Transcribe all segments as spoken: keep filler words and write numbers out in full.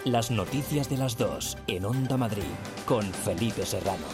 Las noticias de las dos en Onda Madrid con Felipe Serrano.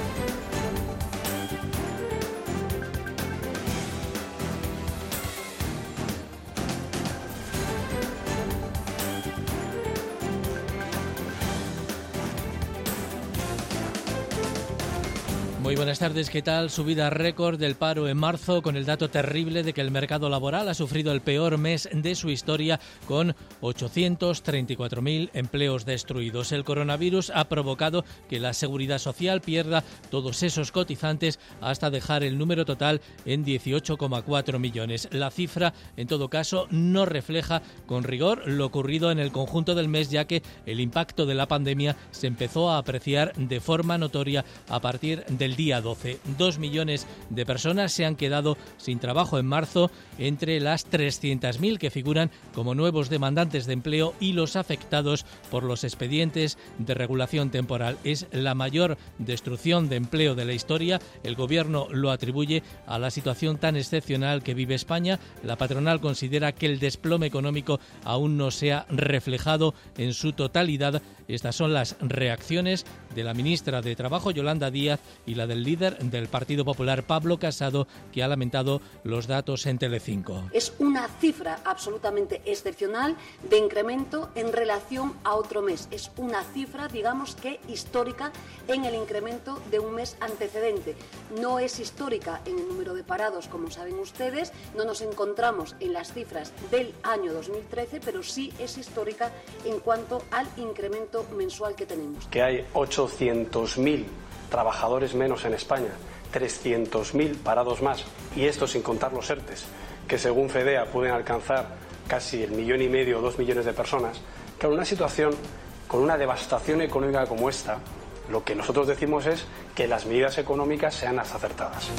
Muy buenas tardes, ¿qué tal? Subida récord del paro en marzo con el dato terrible de que el mercado laboral ha sufrido el peor mes de su historia con ochocientos treinta y cuatro mil empleos destruidos. El coronavirus ha provocado que la Seguridad Social pierda todos esos cotizantes hasta dejar el número total en dieciocho coma cuatro millones. La cifra, en todo caso, no refleja con rigor lo ocurrido en el conjunto del mes, ya que el impacto de la pandemia se empezó a apreciar de forma notoria a partir del día doce. Dos millones de personas se han quedado sin trabajo en marzo, entre las trescientos mil que figuran como nuevos demandantes de empleo y los afectados por los expedientes de regulación temporal. Es la mayor destrucción de empleo de la historia. El Gobierno lo atribuye a la situación tan excepcional que vive España. La patronal considera que el desplome económico aún no se ha reflejado en su totalidad. Estas son las reacciones de la ministra de Trabajo, Yolanda Díaz, y la del líder del Partido Popular, Pablo Casado, que ha lamentado los datos en Telecinco. Es una cifra absolutamente excepcional de incremento en relación a otro mes. Es una cifra, digamos que histórica en el incremento de un mes antecedente. No es histórica en el número de parados, como saben ustedes. No nos encontramos en las cifras del año dos mil trece, pero sí es histórica en cuanto al incremento mensual que tenemos. Que hay ochocientos mil trabajadores menos en España, trescientos mil parados más, y esto sin contar los ERTES, que según FEDEA pueden alcanzar casi el millón y medio o dos millones de personas. Claro, una situación con una devastación económica como esta, lo que nosotros decimos es que las medidas económicas sean las acertadas.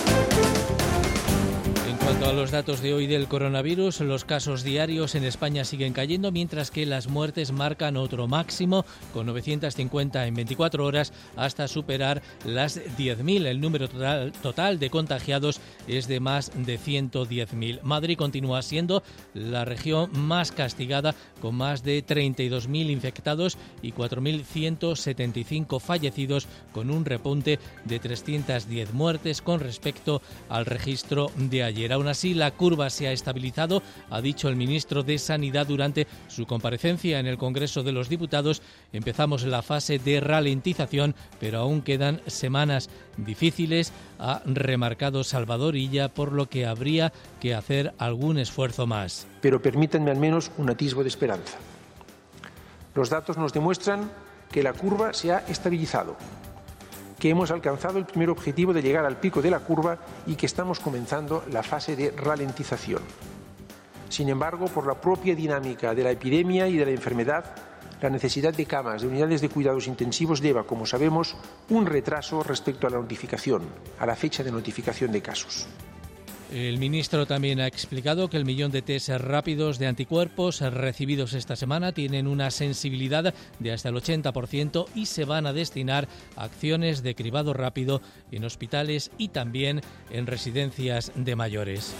En cuanto a los datos de hoy del coronavirus, los casos diarios en España siguen cayendo, mientras que las muertes marcan otro máximo, con novecientos cincuenta en veinticuatro horas, hasta superar las diez mil. El número total, total de contagiados es de más de ciento diez mil. Madrid continúa siendo la región más castigada, con más de treinta y dos mil infectados y cuatro mil ciento setenta y cinco fallecidos, con un repunte de trescientas diez muertes con respecto al registro de ayer. Aún así, la curva se ha estabilizado, ha dicho el ministro de Sanidad durante su comparecencia en el Congreso de los Diputados. Empezamos la fase de ralentización, pero aún quedan semanas difíciles, ha remarcado Salvador Illa, por lo que habría que hacer algún esfuerzo más. Pero permítanme al menos un atisbo de esperanza. Los datos nos demuestran que la curva se ha estabilizado, que hemos alcanzado el primer objetivo de llegar al pico de la curva y que estamos comenzando la fase de ralentización. Sin embargo, por la propia dinámica de la epidemia y de la enfermedad, la necesidad de camas de unidades de cuidados intensivos lleva, como sabemos, un retraso respecto a la notificación, a la fecha de notificación de casos. El ministro también ha explicado que el millón de test rápidos de anticuerpos recibidos esta semana tienen una sensibilidad de hasta el ochenta por ciento y se van a destinar a acciones de cribado rápido en hospitales y también en residencias de mayores.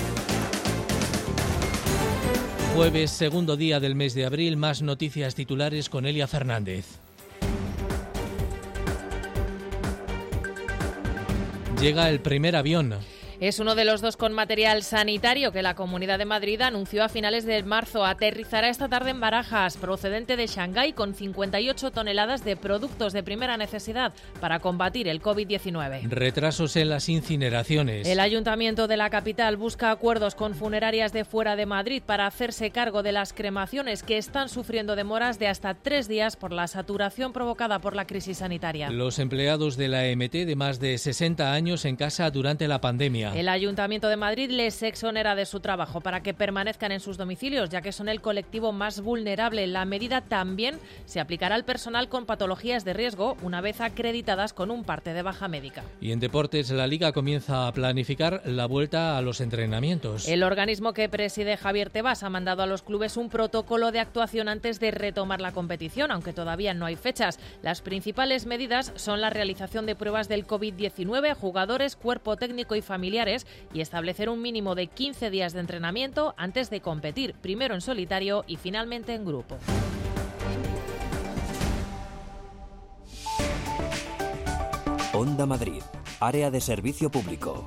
Jueves, segundo día del mes de abril, más noticias titulares con Elia Fernández. Llega el primer avión. Es uno de los dos con material sanitario que la Comunidad de Madrid anunció a finales de marzo. Aterrizará esta tarde en Barajas, procedente de Shanghái, con cincuenta y ocho toneladas de productos de primera necesidad para combatir el covid diecinueve. Retrasos en las incineraciones. El Ayuntamiento de la capital busca acuerdos con funerarias de fuera de Madrid para hacerse cargo de las cremaciones, que están sufriendo demoras de hasta tres días por la saturación provocada por la crisis sanitaria. Los empleados de la E M T de más de sesenta años en casa durante la pandemia. El Ayuntamiento de Madrid les exonera de su trabajo para que permanezcan en sus domicilios, ya que son el colectivo más vulnerable. La medida también se aplicará al personal con patologías de riesgo, una vez acreditadas con un parte de baja médica. Y en deportes, la Liga comienza a planificar la vuelta a los entrenamientos. El organismo que preside Javier Tebas ha mandado a los clubes un protocolo de actuación antes de retomar la competición, aunque todavía no hay fechas. Las principales medidas son la realización de pruebas del covid diecinueve a jugadores, cuerpo técnico y familiares, y establecer un mínimo de quince días de entrenamiento antes de competir, primero en solitario y finalmente en grupo. Onda Madrid, área de servicio público.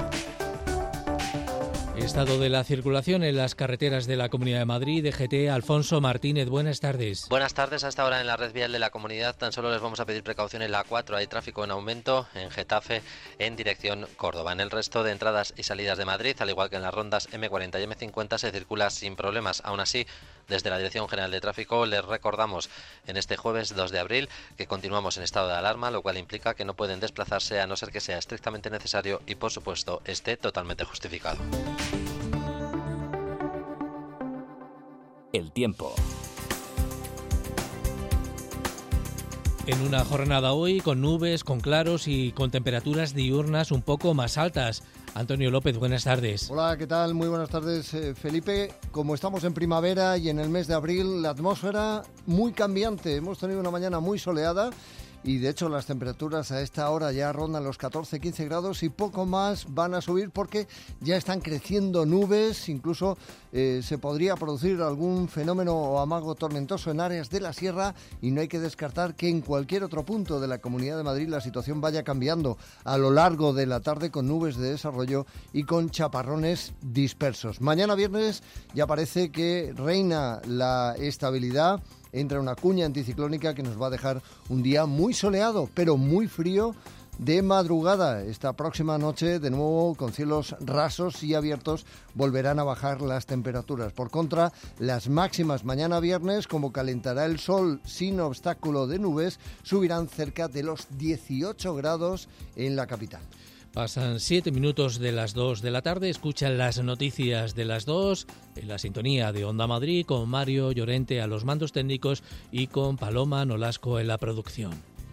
Estado de la circulación en las carreteras de la Comunidad de Madrid, D G T. Alfonso Martínez, buenas tardes. Buenas tardes. Hasta ahora en la red vial de la comunidad tan solo les vamos a pedir precaución en la A cuatro. Hay tráfico en aumento en Getafe en dirección Córdoba. En el resto de entradas y salidas de Madrid, al igual que en las rondas eme cuarenta y eme cincuenta, se circula sin problemas. Aún así, desde la Dirección General de Tráfico les recordamos en este jueves dos de abril que continuamos en estado de alarma, lo cual implica que no pueden desplazarse a no ser que sea estrictamente necesario y, por supuesto, esté totalmente justificado. El tiempo. En una jornada hoy con nubes, con claros y con temperaturas diurnas un poco más altas. Antonio López, buenas tardes. Hola, ¿qué tal? Muy buenas tardes, eh, Felipe. Como estamos en primavera y en el mes de abril, la atmósfera muy cambiante. Hemos tenido una mañana muy soleada y de hecho las temperaturas a esta hora ya rondan los catorce quince grados y poco más van a subir porque ya están creciendo nubes, incluso eh, se podría producir algún fenómeno o amago tormentoso en áreas de la sierra y no hay que descartar que en cualquier otro punto de la Comunidad de Madrid la situación vaya cambiando a lo largo de la tarde con nubes de desarrollo y con chaparrones dispersos. Mañana viernes ya parece que reina la estabilidad. Entra una cuña anticiclónica que nos va a dejar un día muy soleado, pero muy frío de madrugada. Esta próxima noche, de nuevo, con cielos rasos y abiertos, volverán a bajar las temperaturas. Por contra, las máximas mañana viernes, como calentará el sol sin obstáculo de nubes, subirán cerca de los dieciocho grados en la capital. Pasan siete minutos de las dos de la tarde, escuchan las noticias de las dos en la sintonía de Onda Madrid con Mario Llorente a los mandos técnicos y con Paloma Nolasco en la producción.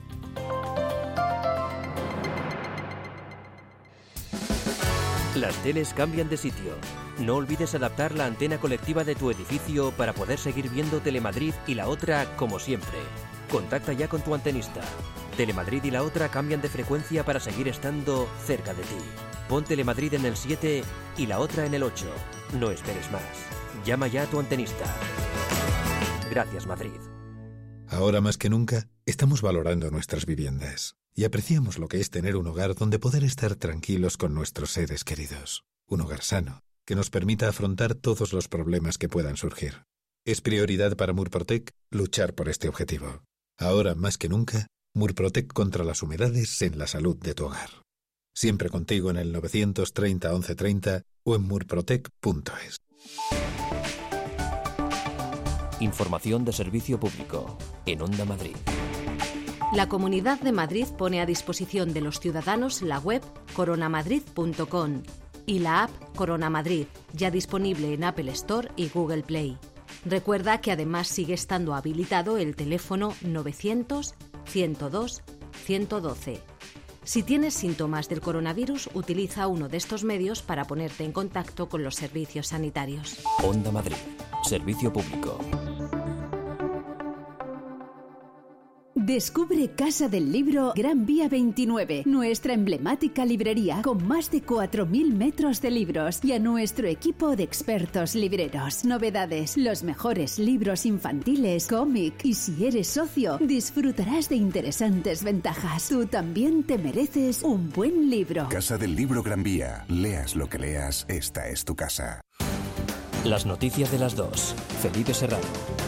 Las teles cambian de sitio. No olvides adaptar la antena colectiva de tu edificio para poder seguir viendo Telemadrid y la otra como siempre. Contacta ya con tu antenista. Telemadrid y la otra cambian de frecuencia para seguir estando cerca de ti. Pon Telemadrid en el siete y la otra en el ocho. No esperes más. Llama ya a tu antenista. Gracias, Madrid. Ahora más que nunca, estamos valorando nuestras viviendas y apreciamos lo que es tener un hogar donde poder estar tranquilos con nuestros seres queridos. Un hogar sano, que nos permita afrontar todos los problemas que puedan surgir. Es prioridad para Murprotec luchar por este objetivo. Ahora más que nunca, Murprotec contra las humedades en la salud de tu hogar. Siempre contigo en el novecientos treinta once treinta o en murprotec punto es. Información de servicio público en Onda Madrid. La Comunidad de Madrid pone a disposición de los ciudadanos la web coronamadrid punto com y la app Corona Madrid, ya disponible en Apple Store y Google Play. Recuerda que además sigue estando habilitado el teléfono novecientos ciento dos ciento doce. Si tienes síntomas del coronavirus, utiliza uno de estos medios para ponerte en contacto con los servicios sanitarios. Onda Madrid, servicio público. Descubre Casa del Libro Gran Vía veintinueve, nuestra emblemática librería con más de cuatro mil metros de libros y a nuestro equipo de expertos libreros. Novedades, los mejores libros infantiles, cómic y si eres socio, disfrutarás de interesantes ventajas. Tú también te mereces un buen libro. Casa del Libro Gran Vía. Leas lo que leas, esta es tu casa. Las noticias de las dos. Felipe Serrano.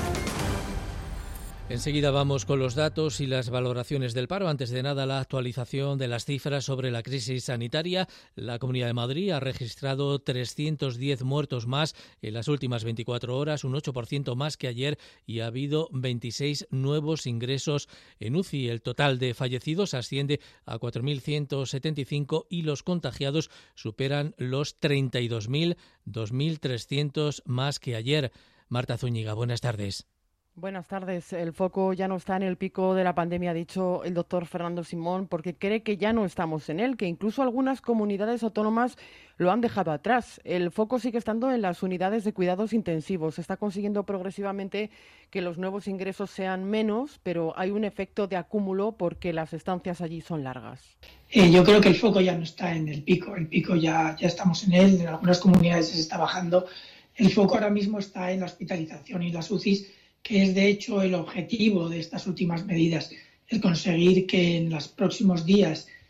Enseguida vamos con los datos y las valoraciones del paro. Antes de nada, la actualización de las cifras sobre la crisis sanitaria. La Comunidad de Madrid ha registrado trescientos diez muertos más en las últimas veinticuatro horas, un ocho por ciento más que ayer, y ha habido veintiséis nuevos ingresos en U C I. El total de fallecidos asciende a cuatro mil ciento setenta y cinco y los contagiados superan los treinta y dos mil, dos mil trescientos más que ayer. Marta Zúñiga, buenas tardes. Buenas tardes. El foco ya no está en el pico de la pandemia, ha dicho el doctor Fernando Simón, porque cree que ya no estamos en él, que incluso algunas comunidades autónomas lo han dejado atrás. El foco sigue estando en las unidades de cuidados intensivos. Se está consiguiendo progresivamente que los nuevos ingresos sean menos, pero hay un efecto de acúmulo porque las estancias allí son largas. Eh, yo creo que el foco ya no está en el pico. El pico ya, ya estamos en él. En algunas comunidades se está bajando. El foco ahora mismo está en la hospitalización y las U C Is, que es de hecho el objetivo de estas últimas medidas, el conseguir que en los próximos días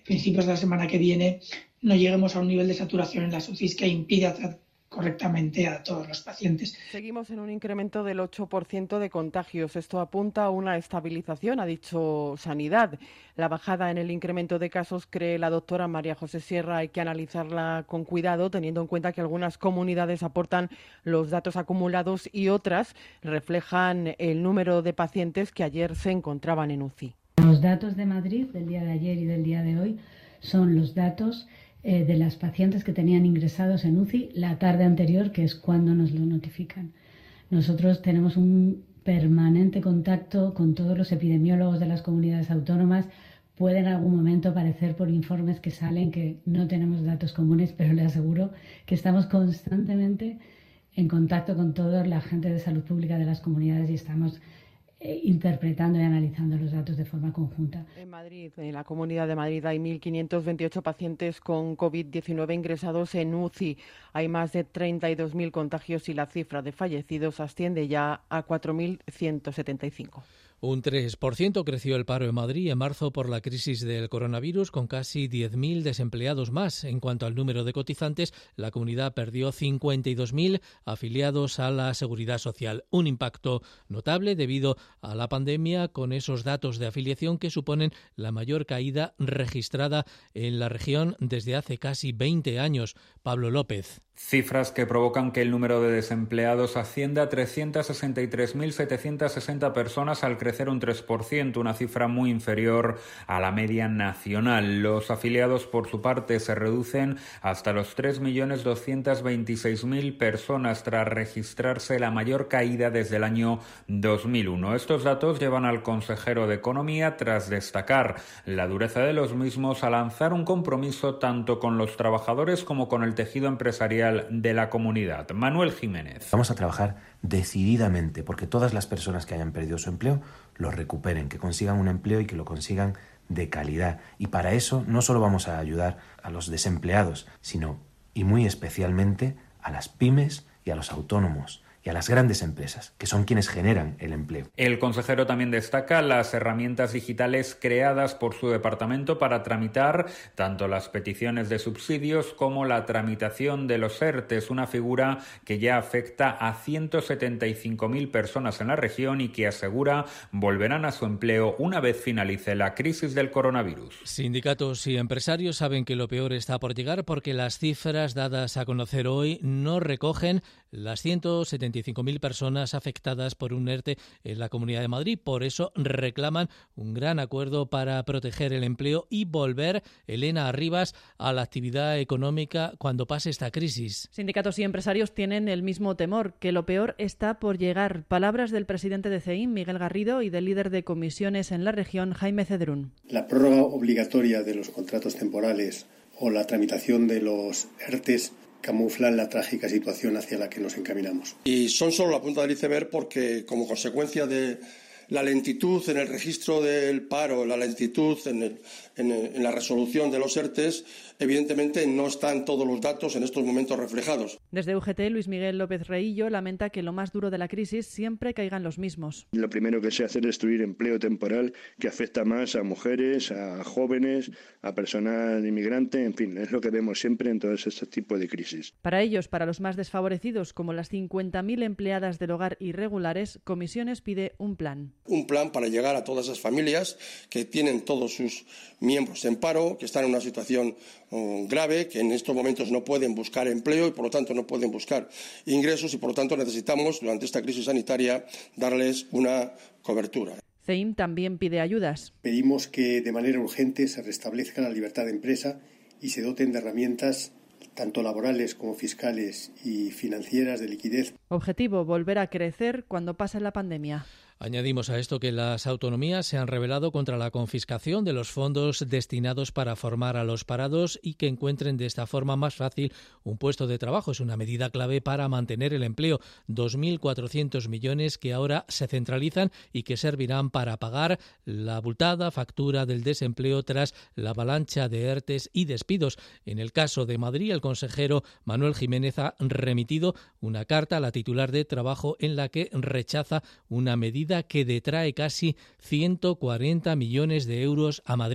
principios de la semana que viene no lleguemos a un nivel de saturación en las U C Is que impida tratar correctamente a todos los pacientes. Seguimos en un incremento del ocho por ciento de contagios. Esto apunta a una estabilización, ha dicho Sanidad. La bajada en el incremento de casos, cree la doctora María José Sierra, hay que analizarla con cuidado, teniendo en cuenta que algunas comunidades aportan los datos acumulados y otras reflejan el número de pacientes que ayer se encontraban en U C I. Los datos de Madrid del día de ayer y del día de hoy son los datos eh, de las pacientes que tenían ingresados en U C I la tarde anterior, que es cuando nos lo notifican. Nosotros tenemos un permanente contacto con todos los epidemiólogos de las comunidades autónomas. Puede en algún momento aparecer por informes que salen que no tenemos datos comunes, pero le aseguro que estamos constantemente en contacto con toda la gente de salud pública de las comunidades y estamos interpretando y analizando los datos de forma conjunta. En Madrid, en la Comunidad de Madrid, hay mil quinientos veintiocho pacientes con COVID diecinueve ingresados en U C I. Hay más de treinta y dos mil contagios y la cifra de fallecidos asciende ya a cuatro mil ciento setenta y cinco. Un tres por ciento creció el paro en Madrid en marzo por la crisis del coronavirus, con casi diez mil desempleados más. En cuanto al número de cotizantes, la comunidad perdió cincuenta y dos mil afiliados a la Seguridad Social. Un impacto notable debido a la pandemia, con esos datos de afiliación que suponen la mayor caída registrada en la región desde hace casi veinte años. Pablo López. Cifras que provocan que el número de desempleados ascienda a trescientas sesenta y tres mil setecientas sesenta personas al crecer un tres por ciento, una cifra muy inferior a la media nacional. Los afiliados, por su parte, se reducen hasta los tres millones doscientas veintiséis mil personas tras registrarse la mayor caída desde el año dos mil uno. Estos datos llevan al consejero de Economía, tras destacar la dureza de los mismos, a lanzar un compromiso tanto con los trabajadores como con el tejido empresarial de la comunidad. Manuel Jiménez. Vamos a trabajar decididamente porque todas las personas que hayan perdido su empleo lo recuperen, que consigan un empleo y que lo consigan de calidad. Y para eso no solo vamos a ayudar a los desempleados, sino y muy especialmente a las pymes y a los autónomos y a las grandes empresas, que son quienes generan el empleo. El consejero también destaca las herramientas digitales creadas por su departamento para tramitar tanto las peticiones de subsidios como la tramitación de los ERTES, una figura que ya afecta a ciento setenta y cinco mil personas en la región y que asegura volverán a su empleo una vez finalice la crisis del coronavirus. Sindicatos y empresarios saben que lo peor está por llegar porque las cifras dadas a conocer hoy no recogen las ciento setenta y cinco mil personas afectadas por un ERTE en la Comunidad de Madrid. Por eso reclaman un gran acuerdo para proteger el empleo y volver, Elena Arribas, a la actividad económica cuando pase esta crisis. Sindicatos y empresarios tienen el mismo temor, que lo peor está por llegar. Palabras del presidente de CEIM, Miguel Garrido, y del líder de comisiones en la región, Jaime Cedrún. La prórroga obligatoria de los contratos temporales o la tramitación de los ERTES camuflan la trágica situación hacia la que nos encaminamos. Y son solo la punta del iceberg porque, como consecuencia de la lentitud en el registro del paro, la lentitud en, el, en, el, en la resolución de los ERTES, evidentemente no están todos los datos en estos momentos reflejados. Desde U G T, Luis Miguel López Reillo lamenta que lo más duro de la crisis siempre caigan los mismos. Lo primero que se hace es destruir empleo temporal que afecta más a mujeres, a jóvenes, a personal inmigrante, en fin, es lo que vemos siempre en todos estos tipos de crisis. Para ellos, para los más desfavorecidos, como las cincuenta mil empleadas del hogar irregulares, Comisiones pide un plan. Un plan para llegar a todas esas familias que tienen todos sus miembros en paro, que están en una situación um, grave, que en estos momentos no pueden buscar empleo y por lo tanto no pueden buscar ingresos y por lo tanto necesitamos durante esta crisis sanitaria darles una cobertura. CEIM también pide ayudas. Pedimos que de manera urgente se restablezca la libertad de empresa y se doten de herramientas tanto laborales como fiscales y financieras de liquidez. Objetivo, volver a crecer cuando pase la pandemia. Añadimos a esto que las autonomías se han rebelado contra la confiscación de los fondos destinados para formar a los parados y que encuentren de esta forma más fácil un puesto de trabajo. Es una medida clave para mantener el empleo. dos mil cuatrocientos millones que ahora se centralizan y que servirán para pagar la abultada factura del desempleo tras la avalancha de ERTES y despidos. En el caso de Madrid, el consejero Manuel Jiménez ha remitido una carta a la titular de Trabajo en la que rechaza una medida que detrae casi ciento cuarenta millones de euros a Madrid.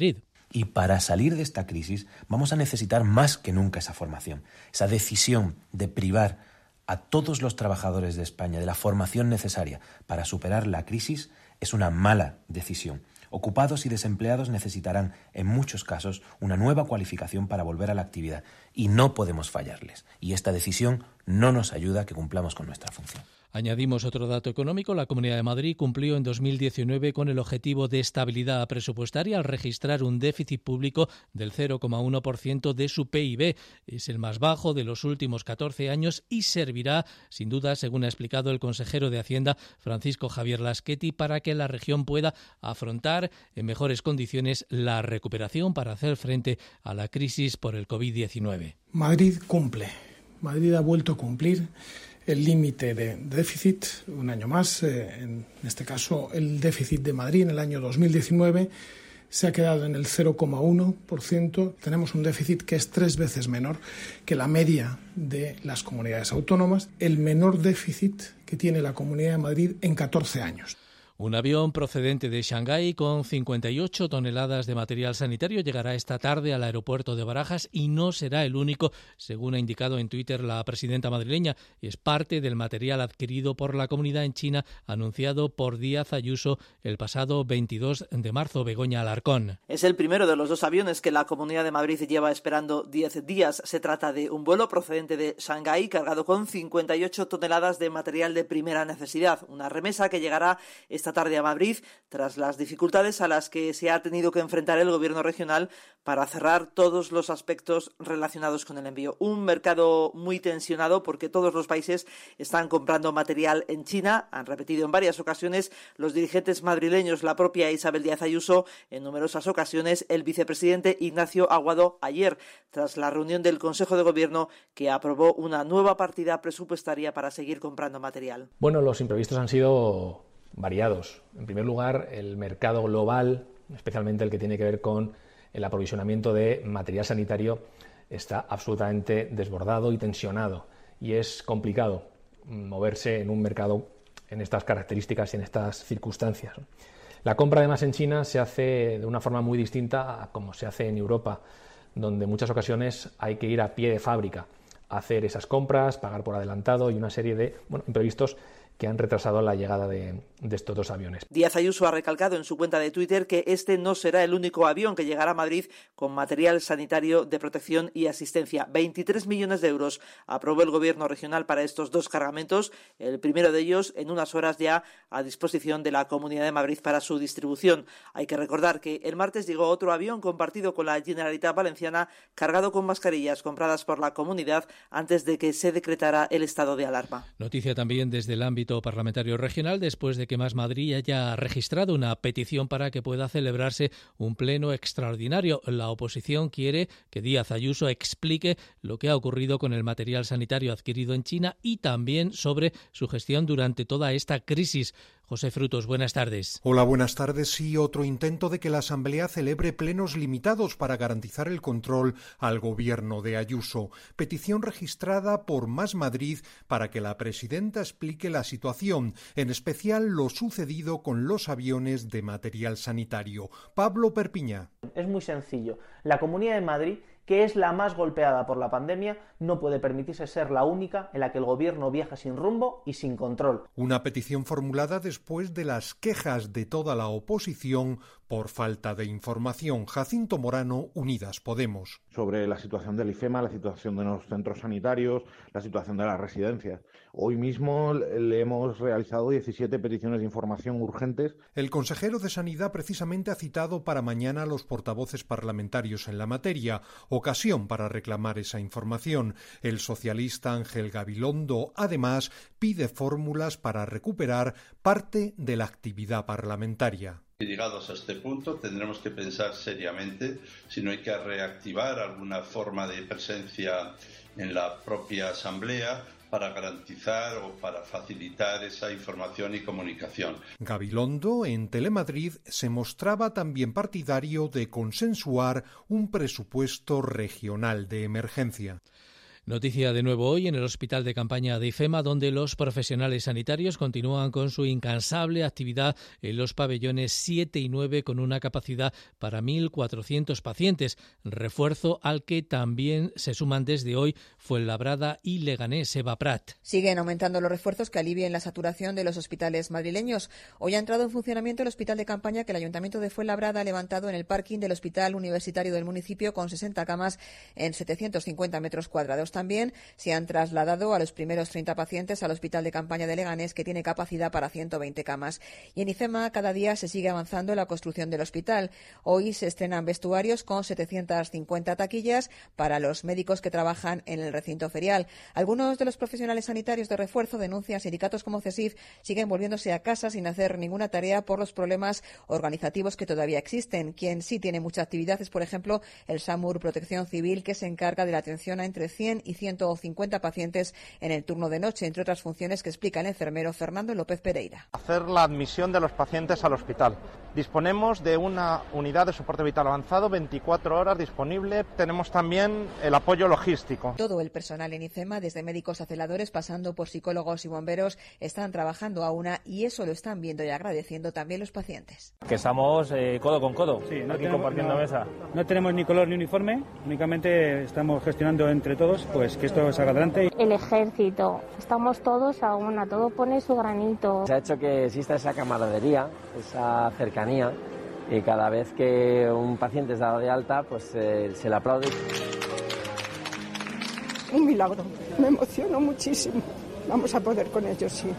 Y para salir de esta crisis vamos a necesitar más que nunca esa formación, esa decisión de privar a todos los trabajadores de España de la formación necesaria para superar la crisis es una mala decisión. Ocupados y desempleados necesitarán, en muchos casos, una nueva cualificación para volver a la actividad y no podemos fallarles. Y esta decisión no nos ayuda a que cumplamos con nuestra función. Añadimos otro dato económico. La Comunidad de Madrid cumplió en dos mil diecinueve con el objetivo de estabilidad presupuestaria al registrar un déficit público del cero coma uno por ciento de su P I B. Es el más bajo de los últimos catorce años y servirá, sin duda, según ha explicado el consejero de Hacienda, Francisco Javier Laschetti, para que la región pueda afrontar en mejores condiciones la recuperación para hacer frente a la crisis por el covid diecinueve. Madrid cumple. Madrid ha vuelto a cumplir el límite de déficit un año más. Eh, en este caso, el déficit de Madrid en el año dos mil diecinueve se ha quedado en el cero coma uno por ciento. Tenemos un déficit que es tres veces menor que la media de las comunidades autónomas, el menor déficit que tiene la Comunidad de Madrid en catorce años. Un avión procedente de Shanghái con cincuenta y ocho toneladas de material sanitario llegará esta tarde al aeropuerto de Barajas y no será el único, según ha indicado en Twitter la presidenta madrileña. Es parte del material adquirido por la comunidad en China, anunciado por Díaz Ayuso el pasado veintidós de marzo. Begoña Alarcón. Es el primero de los dos aviones que la Comunidad de Madrid lleva esperando diez días. Se trata de un vuelo procedente de Shanghái cargado con cincuenta y ocho toneladas de material de primera necesidad. Una remesa que llegará esta tarde a Madrid tras las dificultades a las que se ha tenido que enfrentar el gobierno regional para cerrar todos los aspectos relacionados con el envío. Un mercado muy tensionado porque todos los países están comprando material en China. Han repetido en varias ocasiones los dirigentes madrileños, la propia Isabel Díaz Ayuso, en numerosas ocasiones el vicepresidente Ignacio Aguado ayer, tras la reunión del Consejo de Gobierno que aprobó una nueva partida presupuestaria para seguir comprando material. Bueno, los imprevistos han sido variados. En primer lugar, el mercado global, especialmente el que tiene que ver con el aprovisionamiento de material sanitario, está absolutamente desbordado y tensionado. Y es complicado moverse en un mercado en estas características y en estas circunstancias. La compra, además, en China se hace de una forma muy distinta a como se hace en Europa, donde en muchas ocasiones hay que ir a pie de fábrica a hacer esas compras, pagar por adelantado y una serie de bueno, imprevistos que han retrasado la llegada de, de estos dos aviones. Díaz Ayuso ha recalcado en su cuenta de Twitter que este no será el único avión que llegará a Madrid con material sanitario de protección y asistencia. veintitrés millones de euros aprobó el gobierno regional para estos dos cargamentos, el primero de ellos en unas horas ya a disposición de la Comunidad de Madrid para su distribución. Hay que recordar que el martes llegó otro avión compartido con la Generalitat Valenciana cargado con mascarillas compradas por la comunidad antes de que se decretara el estado de alarma. Noticia también desde el ámbito parlamentario regional, después de que Más Madrid haya registrado una petición para que pueda celebrarse un pleno extraordinario. La oposición quiere que Díaz Ayuso explique lo que ha ocurrido con el material sanitario adquirido en China y también sobre su gestión durante toda esta crisis. José Frutos, buenas tardes. Hola, buenas tardes. Sí, otro intento de que la Asamblea celebre plenos limitados para garantizar el control al gobierno de Ayuso. Petición registrada por Más Madrid para que la presidenta explique la situación, en especial lo sucedido con los aviones de material sanitario. Pablo Perpiñá. Es muy sencillo. La Comunidad de Madrid, que es la más golpeada por la pandemia, no puede permitirse ser la única en la que el gobierno viaja sin rumbo y sin control. Una petición formulada después de las quejas de toda la oposición por falta de información. Jacinto Morano, Unidas Podemos. Sobre la situación del IFEMA, la situación de los centros sanitarios, la situación de las residencias. Hoy mismo le hemos realizado diecisiete peticiones de información urgentes. El consejero de Sanidad precisamente ha citado para mañana a los portavoces parlamentarios en la materia, ocasión para reclamar esa información. El socialista Ángel Gabilondo, además, pide fórmulas para recuperar parte de la actividad parlamentaria. Llegados a este punto tendremos que pensar seriamente si no hay que reactivar alguna forma de presencia en la propia Asamblea para garantizar o para facilitar esa información y comunicación. Gabilondo, en Telemadrid, se mostraba también partidario de consensuar un presupuesto regional de emergencia. Noticia de nuevo hoy en el Hospital de Campaña de IFEMA, donde los profesionales sanitarios continúan con su incansable actividad en los pabellones siete y nueve con una capacidad para mil cuatrocientos pacientes, refuerzo al que también se suman desde hoy Fuenlabrada y Leganés. Eva Prat. Siguen aumentando los refuerzos que alivien la saturación de los hospitales madrileños. Hoy ha entrado en funcionamiento el Hospital de Campaña que el Ayuntamiento de Fuenlabrada ha levantado en el parking del Hospital Universitario del municipio con sesenta camas en setecientos cincuenta metros cuadrados. También se han trasladado a los primeros treinta pacientes al Hospital de Campaña de Leganés, que tiene capacidad para ciento veinte camas. Y en IFEMA cada día se sigue avanzando en la construcción del hospital. Hoy se estrenan vestuarios con setecientas cincuenta taquillas para los médicos que trabajan en el recinto ferial. Algunos de los profesionales sanitarios de refuerzo denuncian sindicatos como CESIF siguen volviéndose a casa sin hacer ninguna tarea por los problemas organizativos que todavía existen. Quien sí tiene mucha actividad es, por ejemplo, el SAMUR Protección Civil, que se encarga de la atención a entre cien y ciento cincuenta pacientes en el turno de noche, entre otras funciones que explica el enfermero Fernando López Pereira. Hacer la admisión de los pacientes al hospital. Disponemos de una unidad de soporte vital avanzado, veinticuatro horas disponible. Tenemos también el apoyo logístico. Todo el personal en IFEMA, desde médicos a celadores, pasando por psicólogos y bomberos, están trabajando a una, y eso lo están viendo y agradeciendo también los pacientes. Que estamos eh, codo con codo, sí, no aquí tenemos, compartiendo no, mesa. No tenemos ni color ni uniforme, únicamente estamos gestionando entre todos pues que esto salga adelante. El ejército, estamos todos a una, todo pone su granito. Se ha hecho que exista esa camaradería, esa cercanía, y cada vez que un paciente es dado de alta, pues eh, se le aplaude. Un milagro, me emociono muchísimo. Vamos a poder con ellos, sí.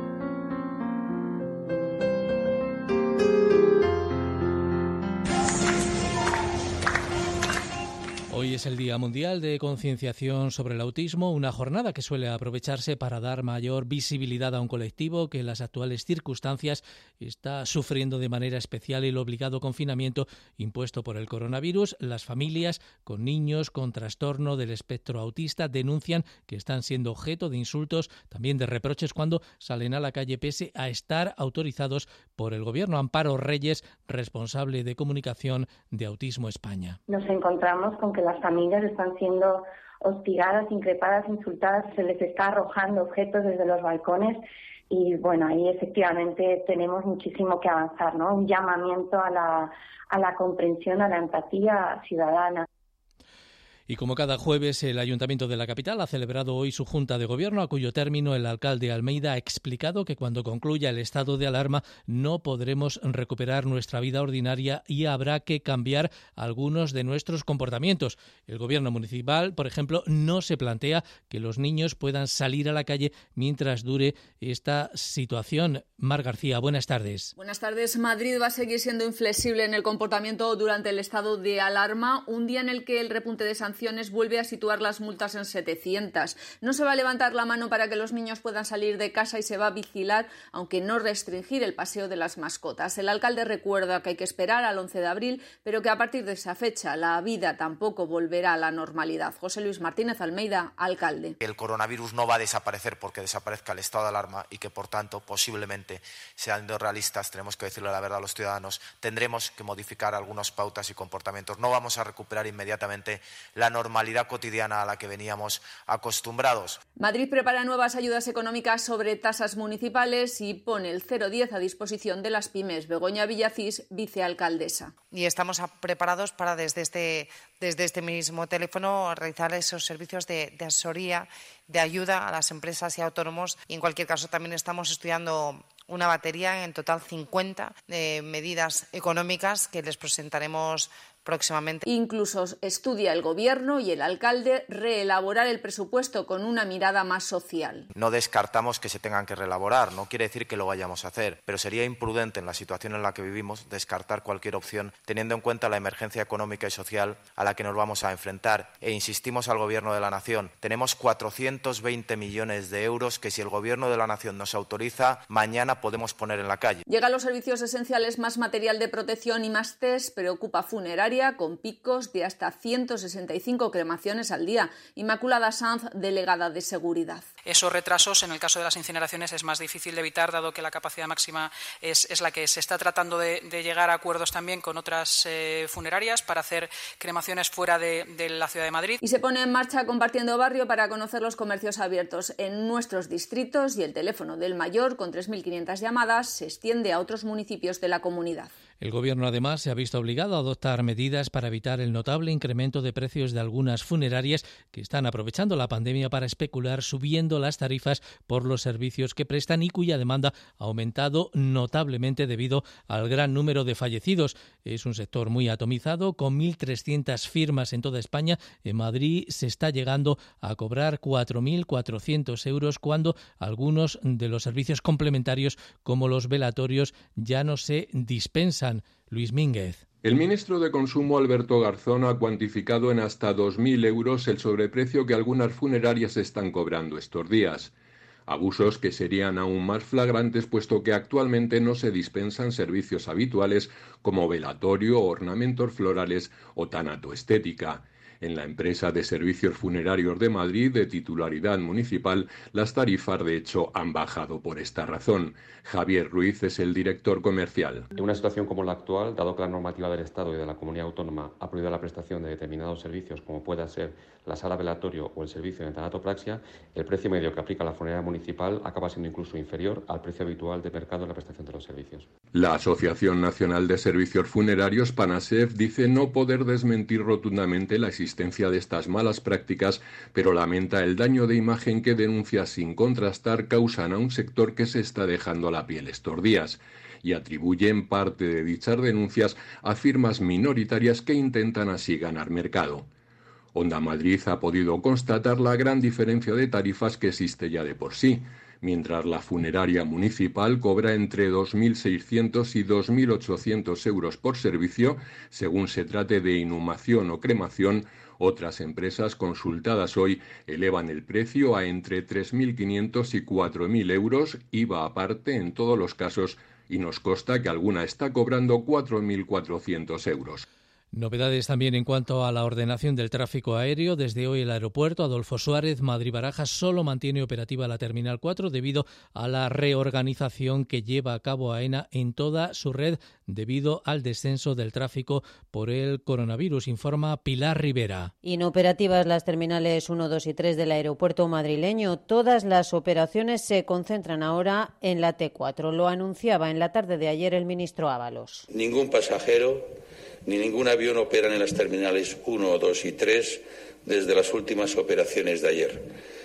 Hoy es el Día Mundial de Concienciación sobre el Autismo, una jornada que suele aprovecharse para dar mayor visibilidad a un colectivo que en las actuales circunstancias está sufriendo de manera especial el obligado confinamiento impuesto por el coronavirus. Las familias con niños con trastorno del espectro autista denuncian que están siendo objeto de insultos, también de reproches cuando salen a la calle pese a estar autorizados por el Gobierno. Amparo Reyes, responsable de comunicación de Autismo España. Nos encontramos con que las familias están siendo hostigadas, increpadas, insultadas, se les está arrojando objetos desde los balcones y bueno, ahí efectivamente tenemos muchísimo que avanzar, ¿no? Un llamamiento a la, a la comprensión, a la empatía ciudadana. Y como cada jueves, el Ayuntamiento de la capital ha celebrado hoy su Junta de Gobierno, a cuyo término el alcalde Almeida ha explicado que cuando concluya el estado de alarma no podremos recuperar nuestra vida ordinaria y habrá que cambiar algunos de nuestros comportamientos. El Gobierno municipal, por ejemplo, no se plantea que los niños puedan salir a la calle mientras dure esta situación. Mar García, buenas tardes. Buenas tardes. Madrid va a seguir siendo inflexible en el comportamiento durante el estado de alarma, un día en el que el repunte de sanciones vuelve a situar las multas en setecientas. No se va a levantar la mano para que los niños puedan salir de casa y se va a vigilar, aunque no restringir el paseo de las mascotas. El alcalde recuerda que hay que esperar al once de abril, pero que a partir de esa fecha la vida tampoco volverá a la normalidad. José Luis Martínez Almeida, alcalde. El coronavirus no va a desaparecer porque desaparezca el estado de alarma y que, por tanto, posiblemente, siendo realistas, tenemos que decirle la verdad a los ciudadanos, tendremos que modificar algunas pautas y comportamientos. No vamos a recuperar inmediatamente la normalidad cotidiana a la que veníamos acostumbrados. Madrid prepara nuevas ayudas económicas sobre tasas municipales y pone el cero diez a disposición de las pymes. Begoña Villacís, vicealcaldesa. Y estamos preparados para desde este, desde este mismo teléfono realizar esos servicios de, de asesoría, de ayuda a las empresas y autónomos. Y en cualquier caso también estamos estudiando una batería, en total cincuenta, de medidas económicas que les presentaremos próximamente. Incluso estudia el Gobierno y el alcalde reelaborar el presupuesto con una mirada más social. No descartamos que se tengan que reelaborar, no quiere decir que lo vayamos a hacer, pero sería imprudente en la situación en la que vivimos descartar cualquier opción teniendo en cuenta la emergencia económica y social a la que nos vamos a enfrentar. E insistimos al Gobierno de la Nación, tenemos cuatrocientos veinte millones de euros que si el Gobierno de la Nación nos autoriza, mañana podemos poner en la calle. Llegan los servicios esenciales, más material de protección y más test, preocupa funeraria funeraria con picos de hasta ciento sesenta y cinco cremaciones al día. Inmaculada Sanz, delegada de Seguridad. Esos retrasos, en el caso de las incineraciones, es más difícil de evitar, dado que la capacidad máxima es, es la que se está tratando de, de llegar a acuerdos también con otras eh, funerarias para hacer cremaciones fuera de, de la ciudad de Madrid. Y se pone en marcha Compartiendo Barrio para conocer los comercios abiertos en nuestros distritos, y el teléfono del mayor, con tres mil quinientas llamadas, se extiende a otros municipios de la comunidad. El Gobierno, además, se ha visto obligado a adoptar medidas para evitar el notable incremento de precios de algunas funerarias que están aprovechando la pandemia para especular subiendo las tarifas por los servicios que prestan y cuya demanda ha aumentado notablemente debido al gran número de fallecidos. Es un sector muy atomizado, con mil trescientas firmas en toda España. En Madrid se está llegando a cobrar cuatro mil cuatrocientos euros cuando algunos de los servicios complementarios, como los velatorios, ya no se dispensan. Luis Mínguez. El ministro de Consumo, Alberto Garzón, ha cuantificado en hasta dos mil euros el sobreprecio que algunas funerarias están cobrando estos días. Abusos que serían aún más flagrantes puesto que actualmente no se dispensan servicios habituales como velatorio, ornamentos florales o tanatoestética. En la empresa de servicios funerarios de Madrid, de titularidad municipal, las tarifas de hecho han bajado por esta razón. Javier Ruiz es el director comercial. En una situación como la actual, dado que la normativa del Estado y de la comunidad autónoma ha prohibido la prestación de determinados servicios, como pueda ser la sala velatorio o el servicio de tanatopraxia, el precio medio que aplica la funeraria municipal acaba siendo incluso inferior al precio habitual de mercado en la prestación de los servicios. La Asociación Nacional de Servicios Funerarios, PANASEF, dice no poder desmentir rotundamente la existencia de estas malas prácticas, pero lamenta el daño de imagen que denuncias sin contrastar causan a un sector que se está dejando la piel estos días, y atribuyen parte de dichas denuncias a firmas minoritarias que intentan así ganar mercado. Onda Madrid ha podido constatar la gran diferencia de tarifas que existe ya de por sí. Mientras la funeraria municipal cobra entre dos mil seiscientos y dos mil ochocientos euros por servicio, según se trate de inhumación o cremación, otras empresas consultadas hoy elevan el precio a entre tres mil quinientos y cuatro mil euros, I V A aparte en todos los casos, y nos consta que alguna está cobrando cuatro mil cuatrocientos euros. Novedades también en cuanto a la ordenación del tráfico aéreo. Desde hoy el aeropuerto Adolfo Suárez Madrid-Barajas solo mantiene operativa la Terminal cuatro debido a la reorganización que lleva a cabo AENA en toda su red debido al descenso del tráfico por el coronavirus, informa Pilar Rivera. Inoperativas las terminales uno, dos y tres del aeropuerto madrileño. Todas las operaciones se concentran ahora en la T cuatro. Lo anunciaba en la tarde de ayer el ministro Ábalos. Ningún pasajero ni ningún avión operan en las terminales uno, dos y tres desde las últimas operaciones de ayer.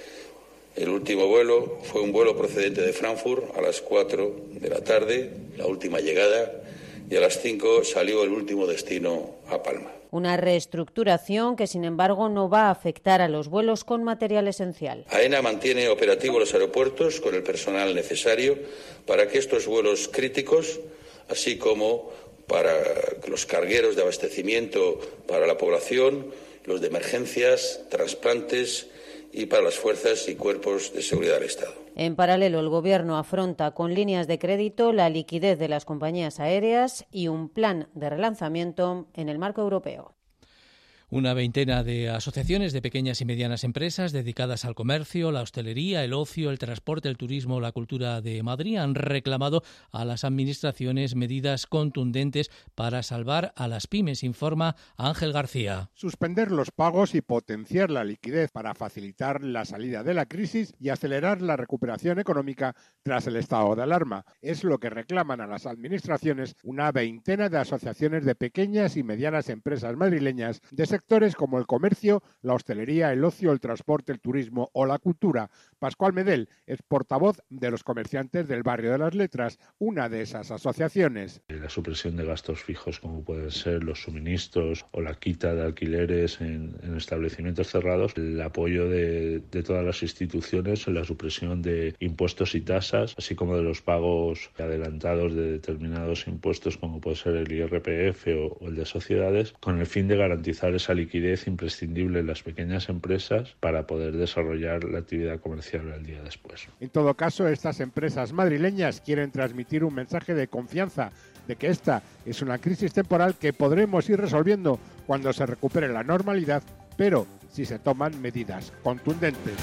El último vuelo fue un vuelo procedente de Frankfurt a las cuatro de la tarde, la última llegada, y a las cinco salió el último destino a Palma. Una reestructuración que, sin embargo, no va a afectar a los vuelos con material esencial. AENA mantiene operativos los aeropuertos con el personal necesario para que estos vuelos críticos, así como para los cargueros de abastecimiento para la población, los de emergencias, trasplantes y para las fuerzas y cuerpos de seguridad del Estado. En paralelo, el Gobierno afronta con líneas de crédito la liquidez de las compañías aéreas y un plan de relanzamiento en el marco europeo. Una veintena de asociaciones de pequeñas y medianas empresas dedicadas al comercio, la hostelería, el ocio, el transporte, el turismo, la cultura de Madrid han reclamado a las administraciones medidas contundentes para salvar a las pymes, informa Ángel García. Suspender los pagos y potenciar la liquidez para facilitar la salida de la crisis y acelerar la recuperación económica tras el estado de alarma. Es lo que reclaman a las administraciones una veintena de asociaciones de pequeñas y medianas empresas madrileñas de sectores como el comercio, la hostelería, el ocio, el transporte, el turismo o la cultura. Pascual Medel es portavoz de los comerciantes del Barrio de las Letras, una de esas asociaciones. La supresión de gastos fijos como pueden ser los suministros o la quita de alquileres en, en establecimientos cerrados, el apoyo de, de todas las instituciones en la supresión de impuestos y tasas, así como de los pagos adelantados de determinados impuestos como puede ser el I R P F o, o el de sociedades, con el fin de garantizar esa liquidez imprescindible en las pequeñas empresas para poder desarrollar la actividad comercial al día después. En todo caso, estas empresas madrileñas quieren transmitir un mensaje de confianza de que esta es una crisis temporal que podremos ir resolviendo cuando se recupere la normalidad, pero si se toman medidas contundentes.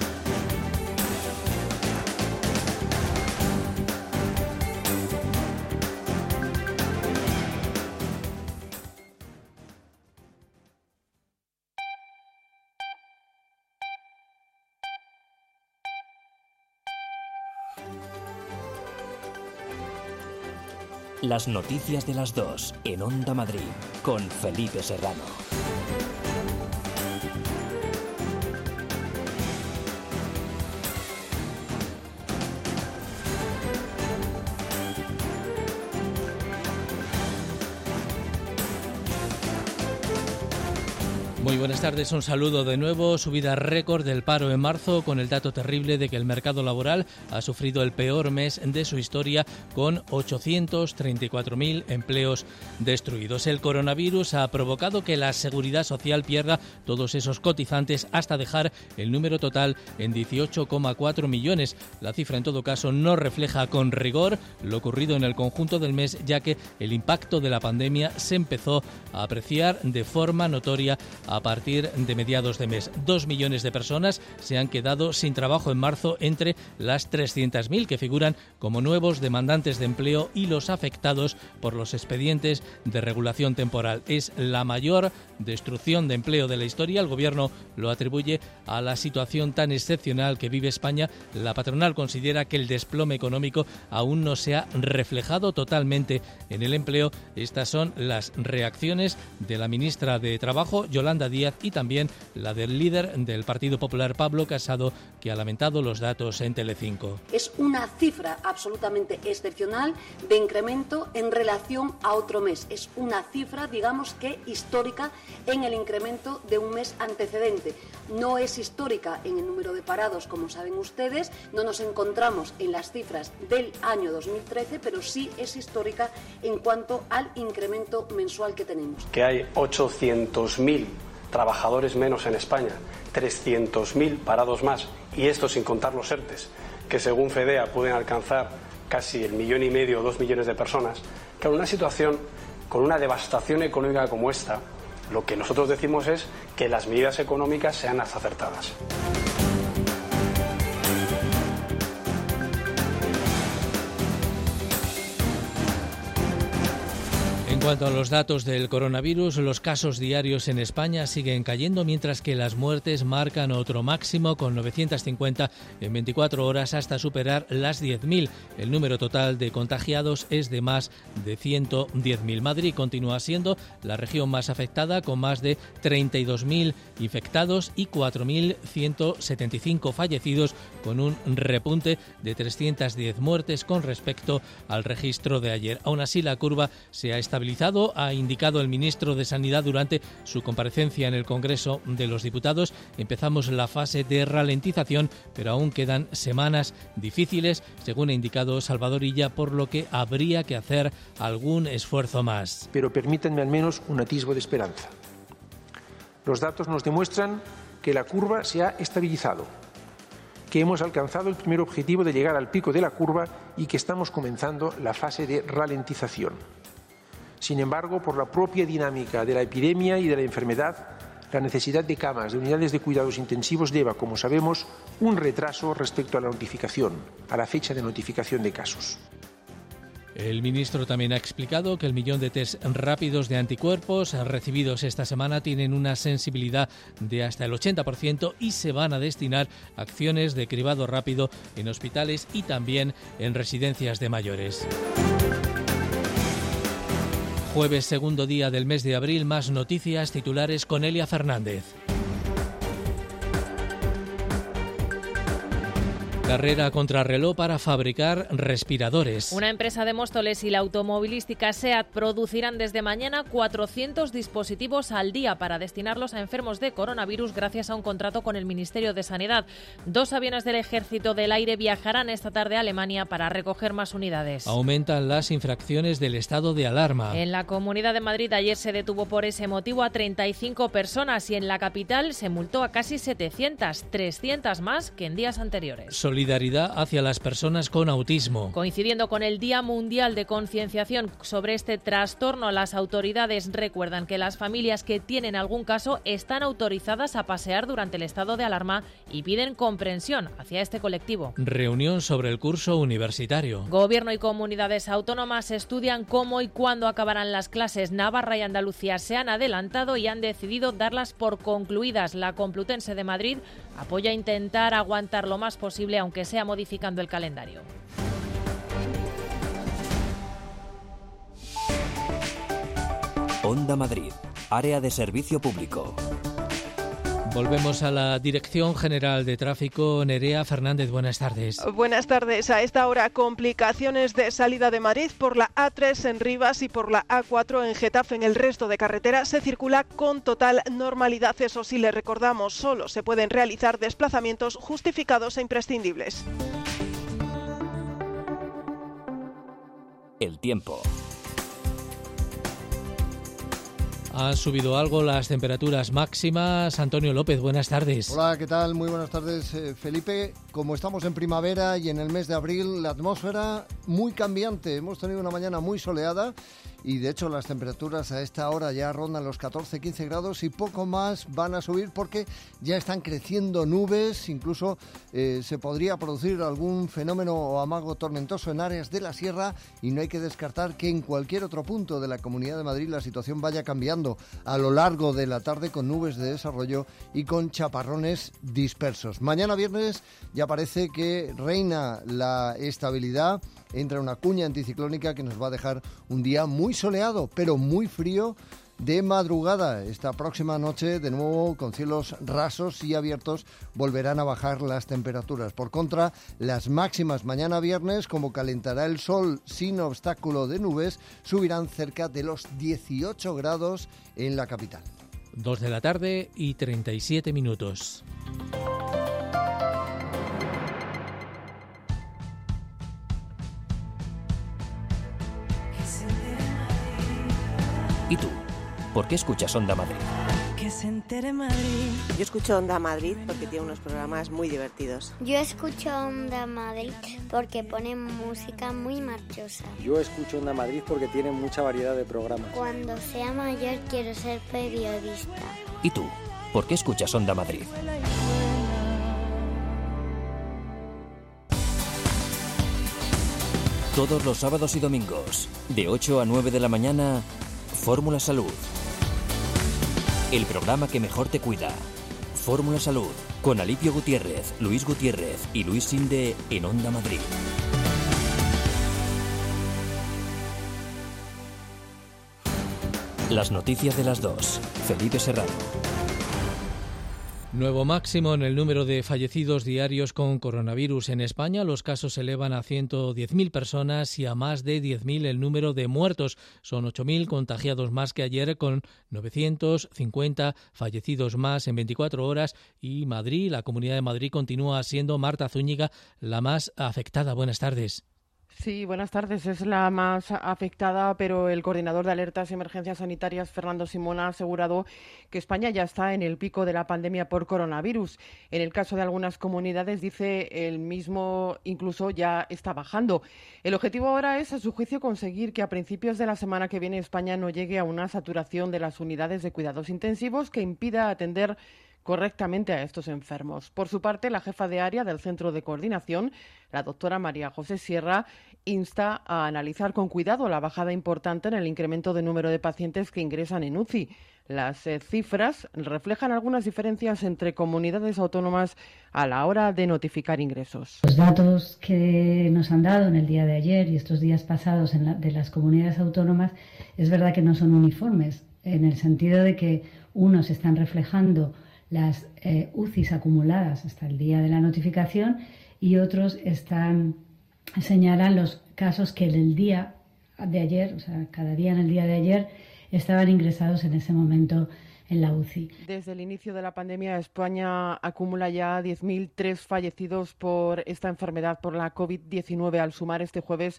Las noticias de las dos en Onda Madrid con Felipe Serrano. Muy buenas tardes, un saludo de nuevo. Subida récord del paro en marzo, con el dato terrible de que el mercado laboral ha sufrido el peor mes de su historia, con ochocientos treinta y cuatro mil empleos destruidos. El coronavirus ha provocado que la Seguridad Social pierda todos esos cotizantes hasta dejar el número total en dieciocho coma cuatro millones. La cifra, en todo caso, no refleja con rigor lo ocurrido en el conjunto del mes, ya que el impacto de la pandemia se empezó a apreciar de forma notoria a partir de mediados de mes. Dos millones de personas se han quedado sin trabajo en marzo, entre las trescientos mil que figuran como nuevos demandantes de empleo y los afectados por los expedientes de regulación temporal. Es la mayor destrucción de empleo de la historia. El Gobierno lo atribuye a la situación tan excepcional que vive España. La patronal considera que el desplome económico aún no se ha reflejado totalmente en el empleo. Estas son las reacciones de la ministra de Trabajo, Yolanda Díaz, y también la del líder del Partido Popular, Pablo Casado, que ha lamentado los datos en Telecinco. Es una cifra absolutamente excepcional de incremento en relación a otro mes. Es una cifra, digamos que histórica en el incremento de un mes antecedente. No es histórica en el número de parados, como saben ustedes, no nos encontramos en las cifras del año dos mil trece, pero sí es histórica en cuanto al incremento mensual que tenemos. Que hay ochocientos mil trabajadores menos en España, trescientos mil parados más, y esto sin contar los ERTES, que según FEDEA pueden alcanzar casi el millón y medio o dos millones de personas, que en una situación con una devastación económica como esta, lo que nosotros decimos es que las medidas económicas sean las acertadas. En cuanto a los datos del coronavirus, los casos diarios en España siguen cayendo, mientras que las muertes marcan otro máximo, con novecientos cincuenta en veinticuatro horas, hasta superar las diez mil. El número total de contagiados es de más de ciento diez mil. Madrid continúa siendo la región más afectada, con más de treinta y dos mil infectados y cuatro mil ciento setenta y cinco fallecidos, con un repunte de trescientas diez muertes con respecto al registro de ayer. Aún así, la curva se ha estabilizado, ha indicado el ministro de Sanidad durante su comparecencia en el Congreso de los Diputados. Empezamos la fase de ralentización, pero aún quedan semanas difíciles, según ha indicado Salvador Illa, por lo que habría que hacer algún esfuerzo más. Pero permítanme al menos un atisbo de esperanza. Los datos nos demuestran que la curva se ha estabilizado, que hemos alcanzado el primer objetivo de llegar al pico de la curva y que estamos comenzando la fase de ralentización. Sin embargo, por la propia dinámica de la epidemia y de la enfermedad, la necesidad de camas de unidades de cuidados intensivos lleva, como sabemos, un retraso respecto a la notificación, a la fecha de notificación de casos. El ministro también ha explicado que el millón de test rápidos de anticuerpos recibidos esta semana tienen una sensibilidad de hasta el ochenta por ciento y se van a destinar a acciones de cribado rápido en hospitales y también en residencias de mayores. Jueves, segundo día del mes de abril, más noticias, titulares con Elia Fernández. Carrera contrarreloj para fabricar respiradores. Una empresa de Móstoles y la automovilística SEAT producirán desde mañana cuatrocientos dispositivos al día para destinarlos a enfermos de coronavirus gracias a un contrato con el Ministerio de Sanidad. Dos aviones del Ejército del Aire viajarán esta tarde a Alemania para recoger más unidades. Aumentan las infracciones del estado de alarma. En la Comunidad de Madrid ayer se detuvo por ese motivo a treinta y cinco personas y en la capital se multó a casi setecientas, trescientas más que en días anteriores. solidaridad hacia las personas con autismo. Coincidiendo con el Día Mundial de Concienciación sobre este trastorno, las autoridades recuerdan que las familias que tienen algún caso están autorizadas a pasear durante el estado de alarma y piden comprensión hacia este colectivo. Reunión sobre el curso universitario. Gobierno y comunidades autónomas estudian cómo y cuándo acabarán las clases. Navarra y Andalucía se han adelantado y han decidido darlas por concluidas. La Complutense de Madrid apoya intentar aguantar lo más posible, aunque sea modificando el calendario. Onda Madrid, área de servicio público. Volvemos a la Dirección General de Tráfico. Nerea Fernández, buenas tardes. Buenas tardes. A esta hora, complicaciones de salida de Madrid por la A tres en Rivas y por la A cuatro en Getafe. En el resto de carretera se circula con total normalidad. Eso sí, le recordamos, solo se pueden realizar desplazamientos justificados e imprescindibles. El tiempo. Han subido algo las temperaturas máximas. Antonio López, buenas tardes. Hola, ¿qué tal? Muy buenas tardes, eh, Felipe. Como estamos en primavera y en el mes de abril, la atmósfera muy cambiante. Hemos tenido una mañana muy soleada y de hecho las temperaturas a esta hora ya rondan los catorce quince grados y poco más van a subir porque ya están creciendo nubes. Incluso eh, se podría producir algún fenómeno o amago tormentoso en áreas de la sierra y no hay que descartar que en cualquier otro punto de la Comunidad de Madrid la situación vaya cambiando a lo largo de la tarde con nubes de desarrollo y con chaparrones dispersos. Mañana viernes ya parece que reina la estabilidad, entra una cuña anticiclónica que nos va a dejar un día muy soleado, pero muy frío de madrugada. Esta próxima noche, de nuevo, con cielos rasos y abiertos, volverán a bajar las temperaturas. Por contra, las máximas mañana viernes, como calentará el sol sin obstáculo de nubes, subirán cerca de los dieciocho grados en la capital. Dos de la tarde y treinta y siete minutos. ¿Y tú? ¿Por qué escuchas Onda Madrid? Que se entere Madrid. Yo escucho Onda Madrid porque tiene unos programas muy divertidos. Yo escucho Onda Madrid porque ponen música muy marchosa. Yo escucho Onda Madrid porque tiene mucha variedad de programas. Cuando sea mayor quiero ser periodista. ¿Y tú? ¿Por qué escuchas Onda Madrid? Todos los sábados y domingos, de ocho a nueve de la mañana, Fórmula Salud. El programa que mejor te cuida. Fórmula Salud, con Alipio Gutiérrez, Luis Gutiérrez y Luis Sinde en Onda Madrid. Las noticias de las dos. Felipe Serrano. Nuevo máximo en el número de fallecidos diarios con coronavirus en España. Los casos se elevan a ciento diez mil personas y a más de diez mil el número de muertos. Son ocho mil contagiados más que ayer, con novecientos cincuenta fallecidos más en veinticuatro horas. Y Madrid, la Comunidad de Madrid, continúa siendo, Marta Zúñiga, la más afectada. Buenas tardes. Sí, buenas tardes. Es la más afectada, pero el coordinador de alertas y emergencias sanitarias, Fernando Simón, ha asegurado que España ya está en el pico de la pandemia por coronavirus. En el caso de algunas comunidades, dice el mismo, incluso ya está bajando. El objetivo ahora es, a su juicio, conseguir que a principios de la semana que viene España no llegue a una saturación de las unidades de cuidados intensivos que impida atender correctamente a estos enfermos. Por su parte, la jefa de área del Centro de Coordinación, la doctora María José Sierra, insta a analizar con cuidado la bajada importante en el incremento de número de pacientes que ingresan en U C I. Las eh, cifras reflejan algunas diferencias entre comunidades autónomas a la hora de notificar ingresos. Los datos que nos han dado en el día de ayer y estos días pasados en la, de las comunidades autónomas es verdad que no son uniformes, en el sentido de que unos están reflejando las eh, U C Is acumuladas hasta el día de la notificación y otros están señalan los casos que en el día de ayer, o sea, cada día en el día de ayer, estaban ingresados en ese momento en la U C I. Desde el inicio de la pandemia, España acumula ya diez mil tres fallecidos por esta enfermedad, por la COVID diecinueve, al sumar este jueves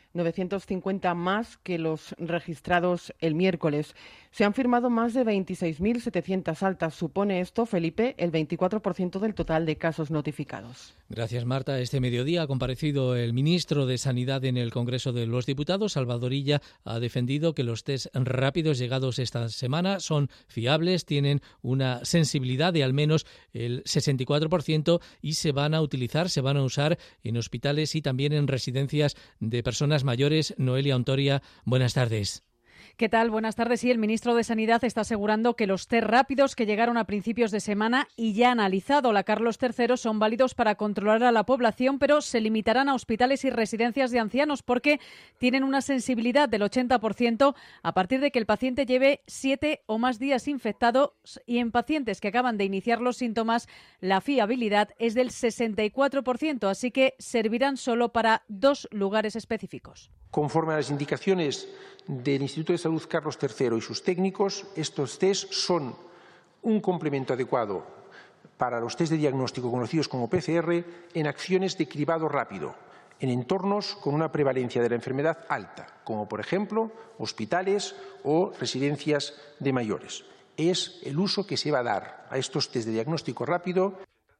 novecientos cincuenta más que los registrados el miércoles. Se han firmado más de veintiséis mil setecientas altas. Supone esto, Felipe, el veinticuatro por ciento del total de casos notificados. Gracias, Marta. Este mediodía ha comparecido el ministro de Sanidad en el Congreso de los Diputados. Salvador Illa ha defendido que los test rápidos llegados esta semana son fiables, tienen una sensibilidad de al menos el sesenta y cuatro por ciento y se van a utilizar, se van a usar en hospitales y también en residencias de personas mayores. Noelia Ontoria, buenas tardes. ¿Qué tal? Buenas tardes. Sí, el ministro de Sanidad está asegurando que los test rápidos que llegaron a principios de semana y ya analizado la Carlos tercero son válidos para controlar a la población, pero se limitarán a hospitales y residencias de ancianos porque tienen una sensibilidad del ochenta por ciento a partir de que el paciente lleve siete o más días infectado, y en pacientes que acaban de iniciar los síntomas la fiabilidad es del sesenta y cuatro por ciento, así que servirán solo para dos lugares específicos. Conforme a las indicaciones del Instituto de Salud Carlos tercero y sus técnicos, estos test son un complemento adecuado para los test de diagnóstico conocidos como P C R en acciones de cribado rápido, en entornos con una prevalencia de la enfermedad alta, como por ejemplo hospitales o residencias de mayores. Es el uso que se va a dar a estos test de diagnóstico rápido.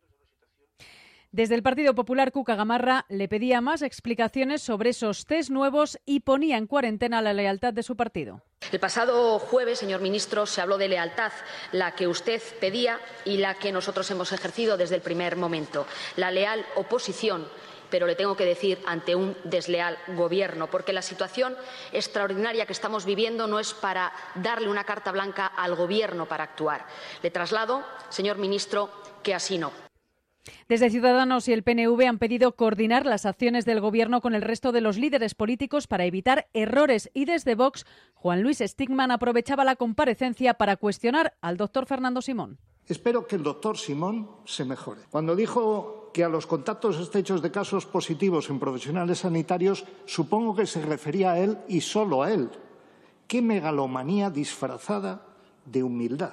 Desde el Partido Popular, Cuca Gamarra le pedía más explicaciones sobre esos test nuevos y ponía en cuarentena la lealtad de su partido. El pasado jueves, señor ministro, se habló de lealtad, la que usted pedía y la que nosotros hemos ejercido desde el primer momento. La leal oposición, pero le tengo que decir ante un desleal gobierno, porque la situación extraordinaria que estamos viviendo no es para darle una carta blanca al gobierno para actuar. Le traslado, señor ministro, que así no. Desde Ciudadanos y el P N V han pedido coordinar las acciones del Gobierno con el resto de los líderes políticos para evitar errores. Y desde Vox, Juan Luis Stigman aprovechaba la comparecencia para cuestionar al doctor Fernando Simón. Espero que el doctor Simón se mejore. Cuando dijo que a los contactos estrechos de casos positivos en profesionales sanitarios, supongo que se refería a él y solo a él. ¡Qué megalomanía disfrazada de humildad!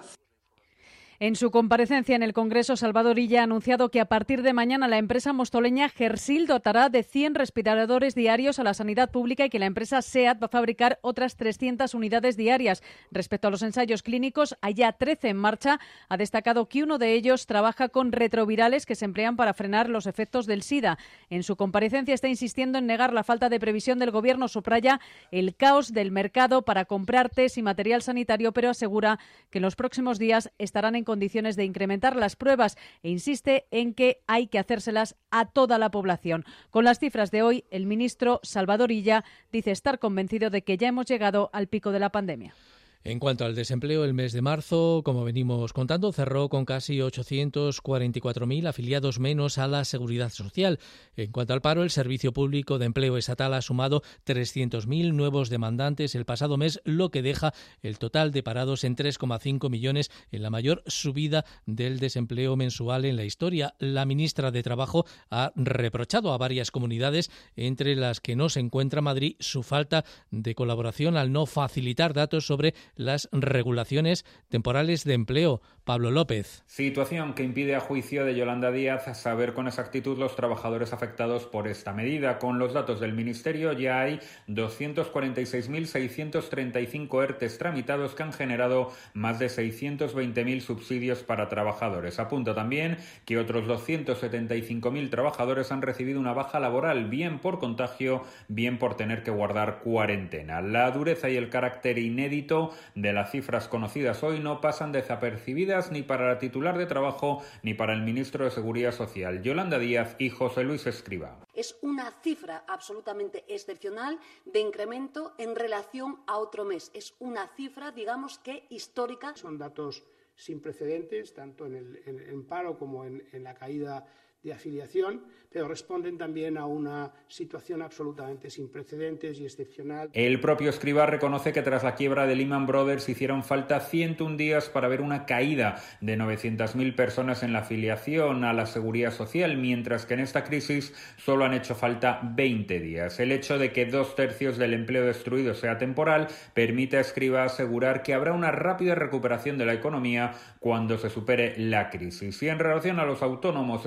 En su comparecencia en el Congreso, Salvador Illa ha anunciado que a partir de mañana la empresa mostoleña Gersil dotará de cien respiradores diarios a la sanidad pública y que la empresa SEAT va a fabricar otras trescientas unidades diarias. Respecto a los ensayos clínicos, hay ya trece en marcha. Ha destacado que uno de ellos trabaja con retrovirales que se emplean para frenar los efectos del SIDA. En su comparecencia está insistiendo en negar la falta de previsión del Gobierno. Subraya el caos del mercado para comprar test y material sanitario, pero asegura que en los próximos días estarán en condiciones de incrementar las pruebas e insiste en que hay que hacérselas a toda la población. Con las cifras de hoy, el ministro Salvador Illa dice estar convencido de que ya hemos llegado al pico de la pandemia. En cuanto al desempleo, el mes de marzo, como venimos contando, cerró con casi ochocientos cuarenta y cuatro mil afiliados menos a la Seguridad Social. En cuanto al paro, el Servicio Público de Empleo Estatal ha sumado trescientos mil nuevos demandantes el pasado mes, lo que deja el total de parados en tres coma cinco millones, en la mayor subida del desempleo mensual en la historia. La ministra de Trabajo ha reprochado a varias comunidades, entre las que no se encuentra Madrid, su falta de colaboración al no facilitar datos sobre las regulaciones temporales de empleo. Pablo López. Situación que impide a juicio de Yolanda Díaz saber con exactitud los trabajadores afectados por esta medida. Con los datos del Ministerio ya hay doscientos cuarenta y seis mil seiscientos treinta y cinco ERTEs tramitados que han generado más de seiscientos veinte mil subsidios para trabajadores. Apunta también que otros doscientos setenta y cinco mil trabajadores han recibido una baja laboral, bien por contagio, bien por tener que guardar cuarentena. La dureza y el carácter inédito de las cifras conocidas hoy no pasan desapercibidas ni para la titular de Trabajo ni para el ministro de Seguridad Social, Yolanda Díaz y José Luis Escrivá. Es una cifra absolutamente excepcional de incremento en relación a otro mes. Es una cifra, digamos que histórica. Son datos sin precedentes, tanto en el en, en paro como en, en la caída de afiliación, pero responden también a una situación absolutamente sin precedentes y excepcional. El propio Escrivá reconoce que tras la quiebra de Lehman Brothers hicieron falta ciento un días para ver una caída de novecientas mil personas en la afiliación a la Seguridad Social, mientras que en esta crisis solo han hecho falta veinte días. El hecho de que dos tercios del empleo destruido sea temporal permite a Escrivá asegurar que habrá una rápida recuperación de la economía cuando se supere la crisis. Y en relación a los autónomos, Escrivá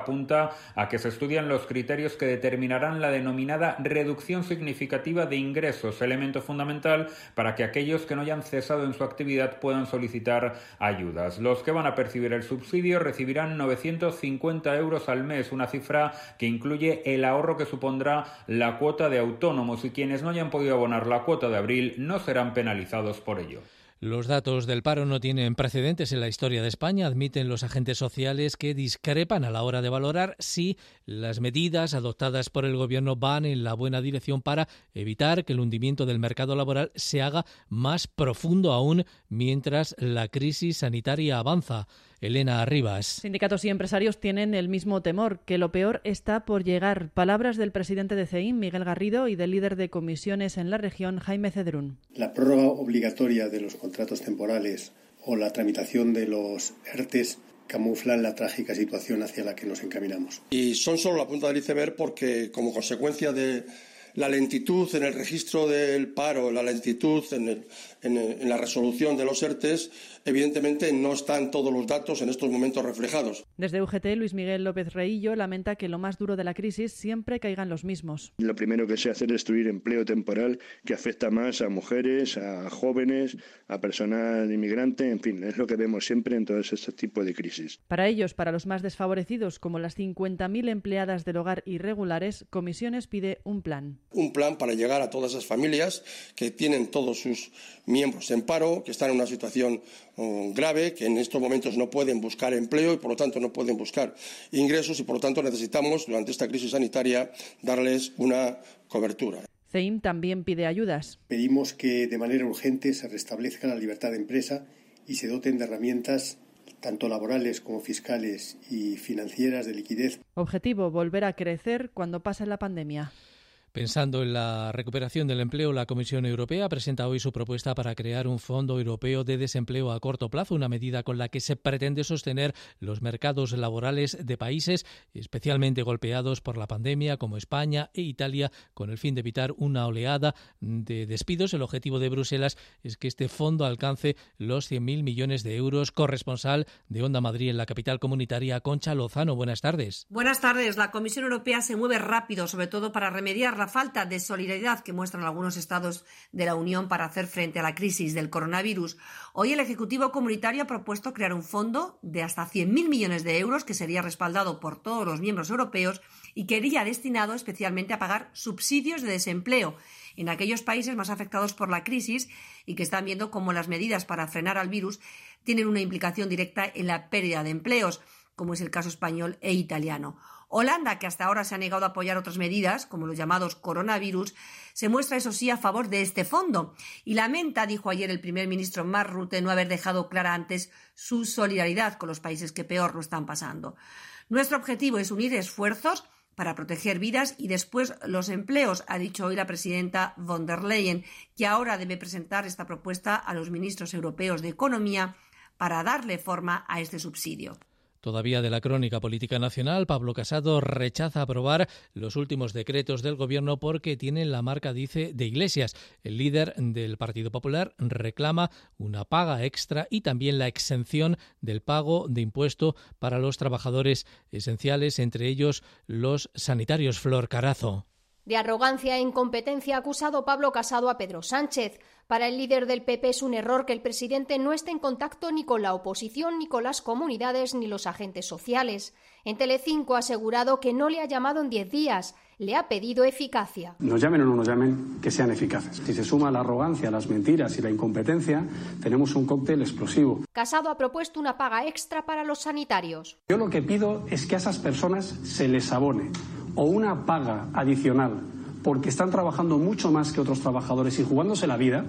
apunta a que se estudian los criterios que determinarán la denominada reducción significativa de ingresos, elemento fundamental para que aquellos que no hayan cesado en su actividad puedan solicitar ayudas. Los que van a percibir el subsidio recibirán novecientos cincuenta euros al mes, una cifra que incluye el ahorro que supondrá la cuota de autónomos, y quienes no hayan podido abonar la cuota de abril no serán penalizados por ello. Los datos del paro no tienen precedentes en la historia de España, admiten los agentes sociales, que discrepan a la hora de valorar si las medidas adoptadas por el Gobierno van en la buena dirección para evitar que el hundimiento del mercado laboral se haga más profundo aún mientras la crisis sanitaria avanza. Elena Arribas. Sindicatos y empresarios tienen el mismo temor, que lo peor está por llegar. Palabras del presidente de C E I M, Miguel Garrido, y del líder de comisiones en la región, Jaime Cedrún. La prórroga obligatoria de los contratos temporales o la tramitación de los E R T E s camuflan la trágica situación hacia la que nos encaminamos. Y son solo la punta del iceberg porque, como consecuencia de la lentitud en el registro del paro, la lentitud en, el, en, el, en la resolución de los E R T E s, evidentemente no están todos los datos en estos momentos reflejados. Desde U G T, Luis Miguel López Reillo lamenta que lo más duro de la crisis siempre caigan los mismos. Lo primero que se hace es destruir empleo temporal, que afecta más a mujeres, a jóvenes, a personal inmigrante, en fin, es lo que vemos siempre en todos estos tipos de crisis. Para ellos, para los más desfavorecidos, como las cincuenta mil empleadas del hogar irregulares, Comisiones pide un plan. Un plan para llegar a todas esas familias que tienen todos sus miembros en paro, que están en una situación um, grave, que en estos momentos no pueden buscar empleo y por lo tanto no pueden buscar ingresos, y por lo tanto necesitamos durante esta crisis sanitaria darles una cobertura. C E I M también pide ayudas. Pedimos que de manera urgente se restablezca la libertad de empresa y se doten de herramientas tanto laborales como fiscales y financieras de liquidez. Objetivo: volver a crecer cuando pase la pandemia. Pensando en la recuperación del empleo, la Comisión Europea presenta hoy su propuesta para crear un Fondo Europeo de Desempleo a corto plazo, una medida con la que se pretende sostener los mercados laborales de países especialmente golpeados por la pandemia, como España e Italia, con el fin de evitar una oleada de despidos. El objetivo de Bruselas es que este fondo alcance los cien mil millones de euros. Corresponsal de Onda Madrid en la capital comunitaria, Concha Lozano. Buenas tardes. Buenas tardes. La Comisión Europea se mueve rápido, sobre todo para remediar la falta de solidaridad que muestran algunos estados de la Unión para hacer frente a la crisis del coronavirus. Hoy el Ejecutivo Comunitario ha propuesto crear un fondo de hasta cien mil millones de euros que sería respaldado por todos los miembros europeos y que iría destinado especialmente a pagar subsidios de desempleo en aquellos países más afectados por la crisis y que están viendo cómo las medidas para frenar al virus tienen una implicación directa en la pérdida de empleos, como es el caso español e italiano. Holanda, que hasta ahora se ha negado a apoyar otras medidas, como los llamados coronavirus, se muestra, eso sí, a favor de este fondo y lamenta, dijo ayer el primer ministro Mark Rutte, no haber dejado clara antes su solidaridad con los países que peor lo están pasando. Nuestro objetivo es unir esfuerzos para proteger vidas y después los empleos, ha dicho hoy la presidenta von der Leyen, que ahora debe presentar esta propuesta a los ministros europeos de Economía para darle forma a este subsidio. Todavía de la crónica política nacional, Pablo Casado rechaza aprobar los últimos decretos del Gobierno porque tienen la marca, dice, de Iglesias. El líder del Partido Popular reclama una paga extra y también la exención del pago de impuesto para los trabajadores esenciales, entre ellos los sanitarios. Flor Carazo. De arrogancia e incompetencia ha acusado Pablo Casado a Pedro Sánchez. Para el líder del P P es un error que el presidente no esté en contacto ni con la oposición, ni con las comunidades, ni los agentes sociales. En Telecinco ha asegurado que no le ha llamado en diez días, le ha pedido eficacia. Nos llamen o no nos llamen, que sean eficaces. Si se suma la arrogancia, las mentiras y la incompetencia, tenemos un cóctel explosivo. Casado ha propuesto una paga extra para los sanitarios. Yo lo que pido es que a esas personas se les abone o una paga adicional porque están trabajando mucho más que otros trabajadores y jugándose la vida,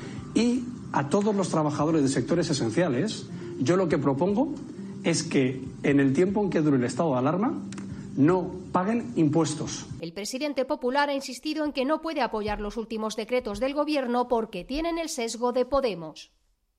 y a todos los trabajadores de sectores esenciales yo lo que propongo es que en el tiempo en que dure el estado de alarma no paguen impuestos. El presidente popular ha insistido en que no puede apoyar los últimos decretos del Gobierno porque tienen el sesgo de Podemos.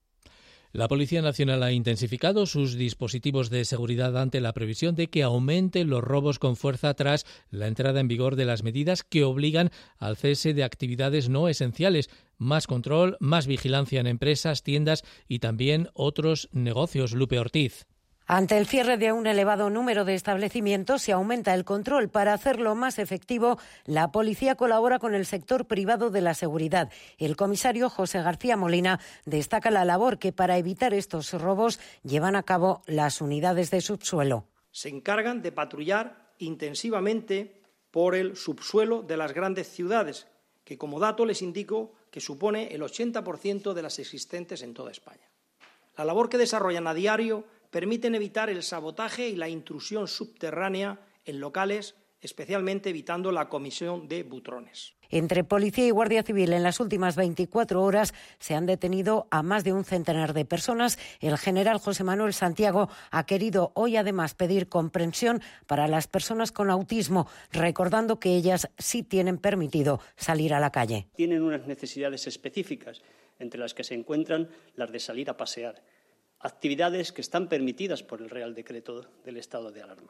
La Policía Nacional ha intensificado sus dispositivos de seguridad ante la previsión de que aumenten los robos con fuerza tras la entrada en vigor de las medidas que obligan al cese de actividades no esenciales. Más control, más vigilancia en empresas, tiendas y también otros negocios. Lupe Ortiz. Ante el cierre de un elevado número de establecimientos, se aumenta el control. Para hacerlo más efectivo, la policía colabora con el sector privado de la seguridad. El comisario José García Molina destaca la labor que para evitar estos robos llevan a cabo las unidades de subsuelo. Se encargan de patrullar intensivamente por el subsuelo de las grandes ciudades, que como dato les indico que supone el ochenta por ciento de las existentes en toda España. La labor que desarrollan a diario permiten evitar el sabotaje y la intrusión subterránea en locales, especialmente evitando la comisión de butrones. Entre Policía y Guardia Civil en las últimas veinticuatro horas se han detenido a más de un centenar de personas. El general José Manuel Santiago ha querido hoy además pedir comprensión para las personas con autismo, recordando que ellas sí tienen permitido salir a la calle. Tienen unas necesidades específicas, entre las que se encuentran las de salir a pasear. Actividades que están permitidas por el Real Decreto del estado de alarma.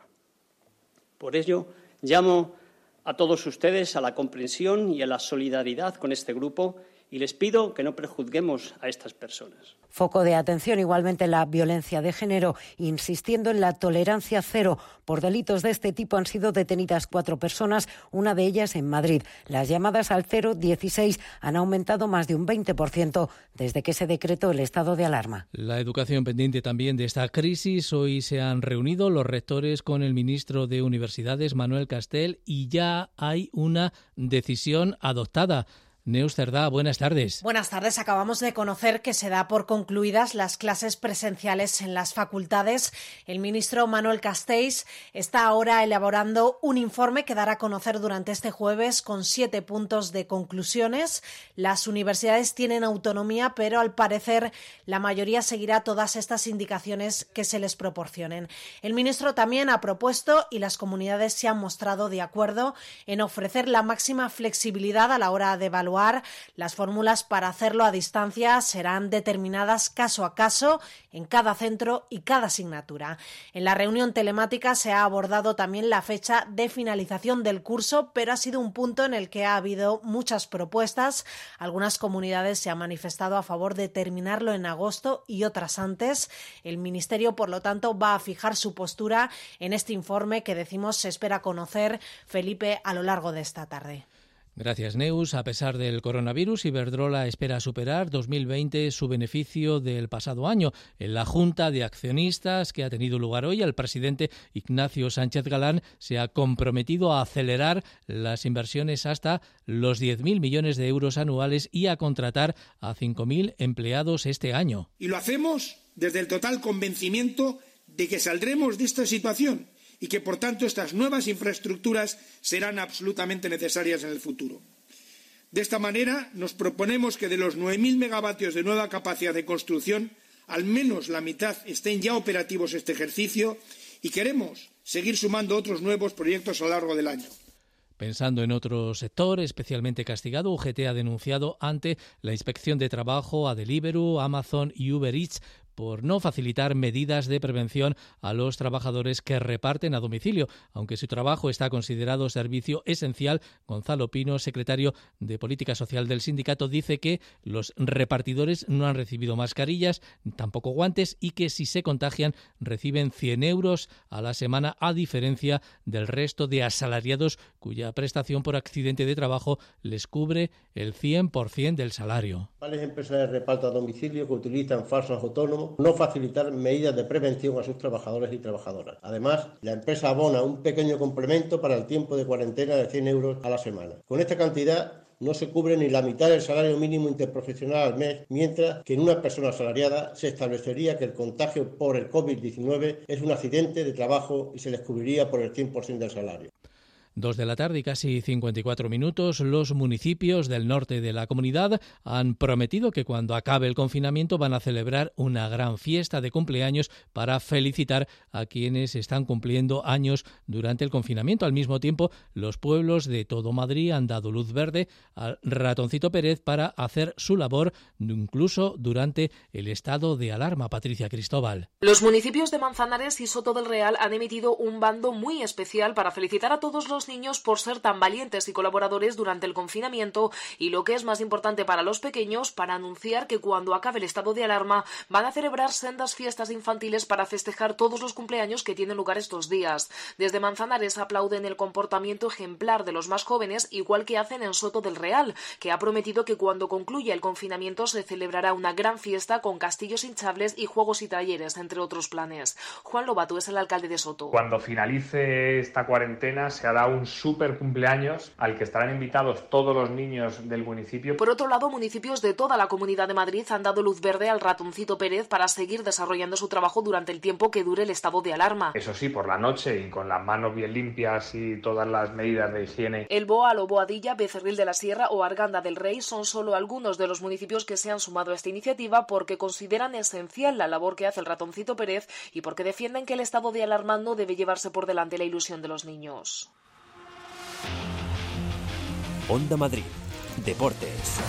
Por ello, llamo a todos ustedes a la comprensión y a la solidaridad con este grupo y les pido que no prejuzguemos a estas personas. Foco de atención igualmente la violencia de género, insistiendo en la tolerancia cero. Por delitos de este tipo han sido detenidas cuatro personas, una de ellas en Madrid. Las llamadas al cero dieciséis han aumentado más de un veinte por ciento desde que se decretó el estado de alarma. La educación pendiente también de esta crisis. Hoy se han reunido los rectores con el ministro de Universidades, Manuel Castel, y ya hay una decisión adoptada. Neus Cerdá, buenas tardes. Buenas tardes. Acabamos de conocer que se da por concluidas las clases presenciales en las facultades. El ministro Manuel Castells está ahora elaborando un informe que dará a conocer durante este jueves con siete puntos de conclusiones. Las universidades tienen autonomía, pero al parecer la mayoría seguirá todas estas indicaciones que se les proporcionen. El ministro también ha propuesto, y las comunidades se han mostrado de acuerdo, en ofrecer la máxima flexibilidad a la hora de evaluar. Las fórmulas para hacerlo a distancia serán determinadas caso a caso en cada centro y cada asignatura. En la reunión telemática se ha abordado también la fecha de finalización del curso, pero ha sido un punto en el que ha habido muchas propuestas. Algunas comunidades se han manifestado a favor de terminarlo en agosto y otras antes. El Ministerio, por lo tanto, va a fijar su postura en este informe que, decimos, se espera conocer, Felipe, a lo largo de esta tarde. Gracias, Neus. A pesar del coronavirus, Iberdrola espera superar dos mil veinte su beneficio del pasado año. En la Junta de Accionistas que ha tenido lugar hoy, el presidente Ignacio Sánchez Galán se ha comprometido a acelerar las inversiones hasta los diez mil millones de euros anuales y a contratar a cinco mil empleados este año. Y lo hacemos desde el total convencimiento de que saldremos de esta situación y que, por tanto, estas nuevas infraestructuras serán absolutamente necesarias en el futuro. De esta manera, nos proponemos que de los nueve mil megavatios de nueva capacidad de construcción, al menos la mitad estén ya operativos este ejercicio y queremos seguir sumando otros nuevos proyectos a lo largo del año. Pensando en otro sector especialmente castigado, U G T ha denunciado ante la Inspección de Trabajo a Deliveroo, Amazon y Uber Eats por no facilitar medidas de prevención a los trabajadores que reparten a domicilio. Aunque su trabajo está considerado servicio esencial, Gonzalo Pino, secretario de Política Social del sindicato, dice que los repartidores no han recibido mascarillas, tampoco guantes, y que si se contagian reciben cien euros a la semana, a diferencia del resto de asalariados cuya prestación por accidente de trabajo les cubre el cien por ciento del salario. Varias empresas de reparto a domicilio que utilizan falsos autónomos no facilitar medidas de prevención a sus trabajadores y trabajadoras. Además, la empresa abona un pequeño complemento para el tiempo de cuarentena de cien euros a la semana. Con esta cantidad no se cubre ni la mitad del salario mínimo interprofesional al mes, mientras que en una persona asalariada se establecería que el contagio por el COVID diecinueve es un accidente de trabajo y se les cubriría por el cien por ciento del salario. Dos de la tarde y casi cincuenta y cuatro minutos. Los municipios del norte de la comunidad han prometido que cuando acabe el confinamiento van a celebrar una gran fiesta de cumpleaños para felicitar a quienes están cumpliendo años durante el confinamiento. Al mismo tiempo, los pueblos de todo Madrid han dado luz verde al Ratoncito Pérez para hacer su labor incluso durante el estado de alarma. Patricia Cristóbal. Los municipios de Manzanares y Soto del Real han emitido un bando muy especial para felicitar a todos los los niños por ser tan valientes y colaboradores durante el confinamiento y, lo que es más importante para los pequeños, para anunciar que cuando acabe el estado de alarma van a celebrar sendas fiestas infantiles para festejar todos los cumpleaños que tienen lugar estos días. Desde Manzanares aplauden el comportamiento ejemplar de los más jóvenes, igual que hacen en Soto del Real, que ha prometido que cuando concluya el confinamiento se celebrará una gran fiesta con castillos hinchables y juegos y talleres, entre otros planes. Juan Lobato es el alcalde de Soto. Cuando finalice esta cuarentena se hará un súper cumpleaños al que estarán invitados todos los niños del municipio. Por otro lado, municipios de toda la Comunidad de Madrid han dado luz verde al Ratoncito Pérez para seguir desarrollando su trabajo durante el tiempo que dure el estado de alarma. Eso sí, por la noche y con las manos bien limpias y todas las medidas de higiene. El Boal o Boadilla, Becerril de la Sierra o Arganda del Rey son solo algunos de los municipios que se han sumado a esta iniciativa porque consideran esencial la labor que hace el Ratoncito Pérez y porque defienden que el estado de alarma no debe llevarse por delante la ilusión de los niños. Onda Madrid, Deportes.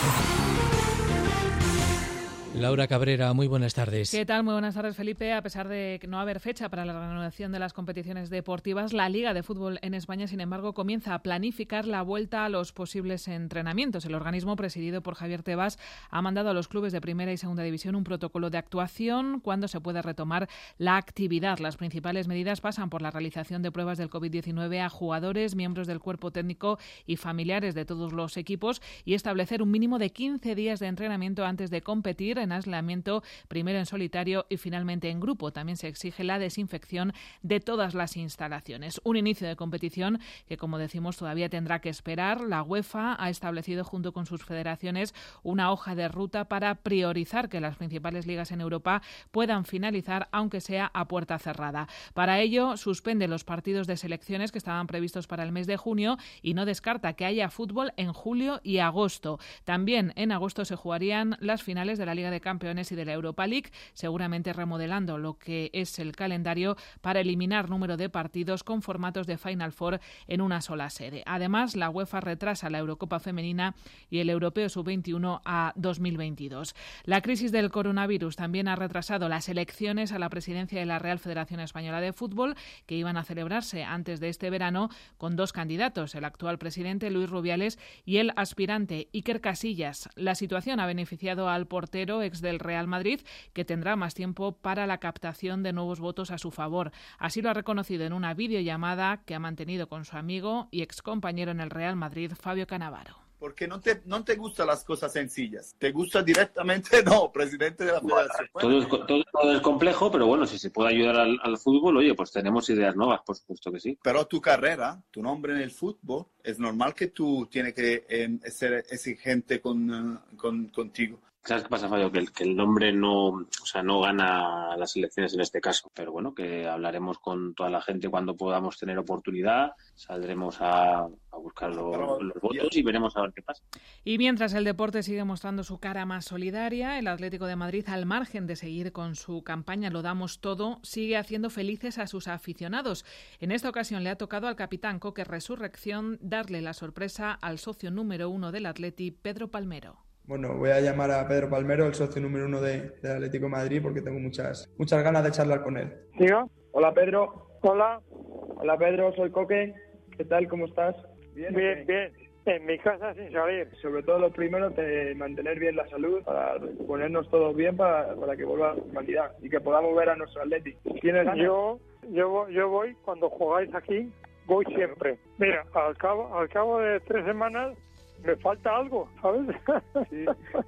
Laura Cabrera, muy buenas tardes. ¿Qué tal? Muy buenas tardes, Felipe. A pesar de no haber fecha para la reanudación de las competiciones deportivas, la Liga de Fútbol en España, sin embargo, comienza a planificar la vuelta a los posibles entrenamientos. El organismo, presidido por Javier Tebas, ha mandado a los clubes de primera y segunda división un protocolo de actuación cuando se pueda retomar la actividad. Las principales medidas pasan por la realización de pruebas del covid diecinueve a jugadores, miembros del cuerpo técnico y familiares de todos los equipos y establecer un mínimo de quince días de entrenamiento antes de competir en aislamiento, primero en solitario y finalmente en grupo. También se exige la desinfección de todas las instalaciones. Un inicio de competición que, como decimos, todavía tendrá que esperar. La UEFA ha establecido junto con sus federaciones una hoja de ruta para priorizar que las principales ligas en Europa puedan finalizar, aunque sea a puerta cerrada. Para ello, suspende los partidos de selecciones que estaban previstos para el mes de junio y no descarta que haya fútbol en julio y agosto. También en agosto se jugarían las finales de la Liga de Campeones y de la Europa League, seguramente remodelando lo que es el calendario para eliminar número de partidos con formatos de Final Four en una sola sede. Además, la UEFA retrasa la Eurocopa femenina y el Europeo sub veintiuno a dos mil veintidós. La crisis del coronavirus también ha retrasado las elecciones a la presidencia de la Real Federación Española de Fútbol, que iban a celebrarse antes de este verano, con dos candidatos, el actual presidente Luis Rubiales y el aspirante Iker Casillas. La situación ha beneficiado al portero ex del Real Madrid, que tendrá más tiempo para la captación de nuevos votos a su favor. Así lo ha reconocido en una videollamada que ha mantenido con su amigo y excompañero en el Real Madrid, Fabio Cannavaro. Porque no te, no te gustan las cosas sencillas. ¿Te gusta directamente? No, presidente de la federación. Todo es, todo, todo es complejo, pero bueno, si se puede ayudar al, al fútbol, oye, pues tenemos ideas nuevas, por supuesto que sí. Pero tu carrera, tu nombre en el fútbol, es normal que tú tienes que eh, ser exigente con, uh, con, contigo. ¿Sabes qué pasa, Fabio? Que el, que el nombre no, o sea, no gana las elecciones en este caso. Pero bueno, que hablaremos con toda la gente cuando podamos tener oportunidad, saldremos a, a buscar lo, Pero, los votos y veremos a ver qué pasa. Y mientras el deporte sigue mostrando su cara más solidaria, el Atlético de Madrid, al margen de seguir con su campaña Lo damos todo, sigue haciendo felices a sus aficionados. En esta ocasión le ha tocado al capitán Coque Resurrección darle la sorpresa al socio número uno del Atleti, Pedro Palmero. Bueno, voy a llamar a Pedro Palmero, el socio número uno de, del Atlético de Madrid, porque tengo muchas, muchas ganas de charlar con él. ¿Diga? Hola, Pedro. Hola. Hola, Pedro, soy Coque. ¿Qué tal? ¿Cómo estás? Bien, bien, bien. En mi casa sin salir. Sobre todo lo primero, de mantener bien la salud, para ponernos todos bien para, para que vuelva a la normalidad y que podamos ver a nuestro Atleti. ¿Tienes ganas? Yo, yo, yo voy, cuando jugáis aquí, voy siempre. Mira, al cabo, al cabo de tres semanas me falta algo, ¿sabes? Sí.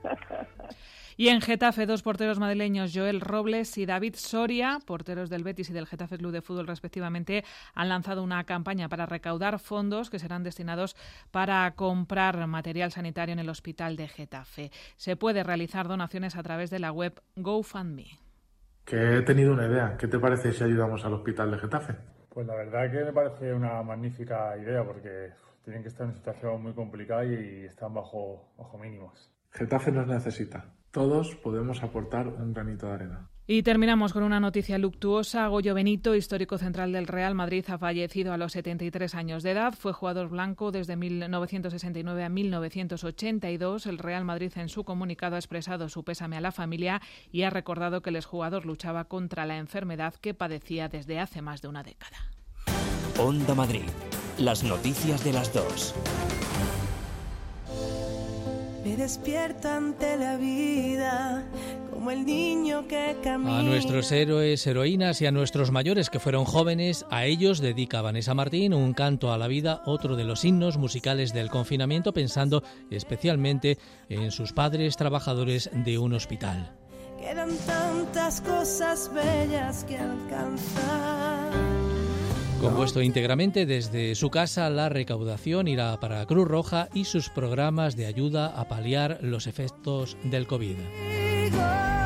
Y en Getafe, dos porteros madrileños, Joel Robles y David Soria, porteros del Betis y del Getafe Club de Fútbol respectivamente, han lanzado una campaña para recaudar fondos que serán destinados para comprar material sanitario en el hospital de Getafe. Se puede realizar donaciones a través de la web GoFundMe. Que he tenido una idea. ¿Qué te parece si ayudamos al hospital de Getafe? Pues la verdad que me parece una magnífica idea porque tienen que estar en una situación muy complicada y están bajo, bajo mínimos. Getafe nos necesita. Todos podemos aportar un granito de arena. Y terminamos con una noticia luctuosa. Goyo Benito, histórico central del Real Madrid, ha fallecido a los setenta y tres años de edad. Fue jugador blanco desde mil novecientos sesenta y nueve a mil novecientos ochenta y dos. El Real Madrid en su comunicado ha expresado su pésame a la familia y ha recordado que el exjugador luchaba contra la enfermedad que padecía desde hace más de una década. Onda Madrid. Las noticias de las dos. Me despierto ante la vida como el niño que camina. A nuestros héroes, heroínas y a nuestros mayores que fueron jóvenes, a ellos dedica Vanessa Martín un canto a la vida, otro de los himnos musicales del confinamiento, pensando especialmente en sus padres trabajadores de un hospital. Quedan tantas cosas bellas que alcanzar. Compuesto íntegramente desde su casa, la recaudación irá para Cruz Roja y sus programas de ayuda a paliar los efectos del COVID.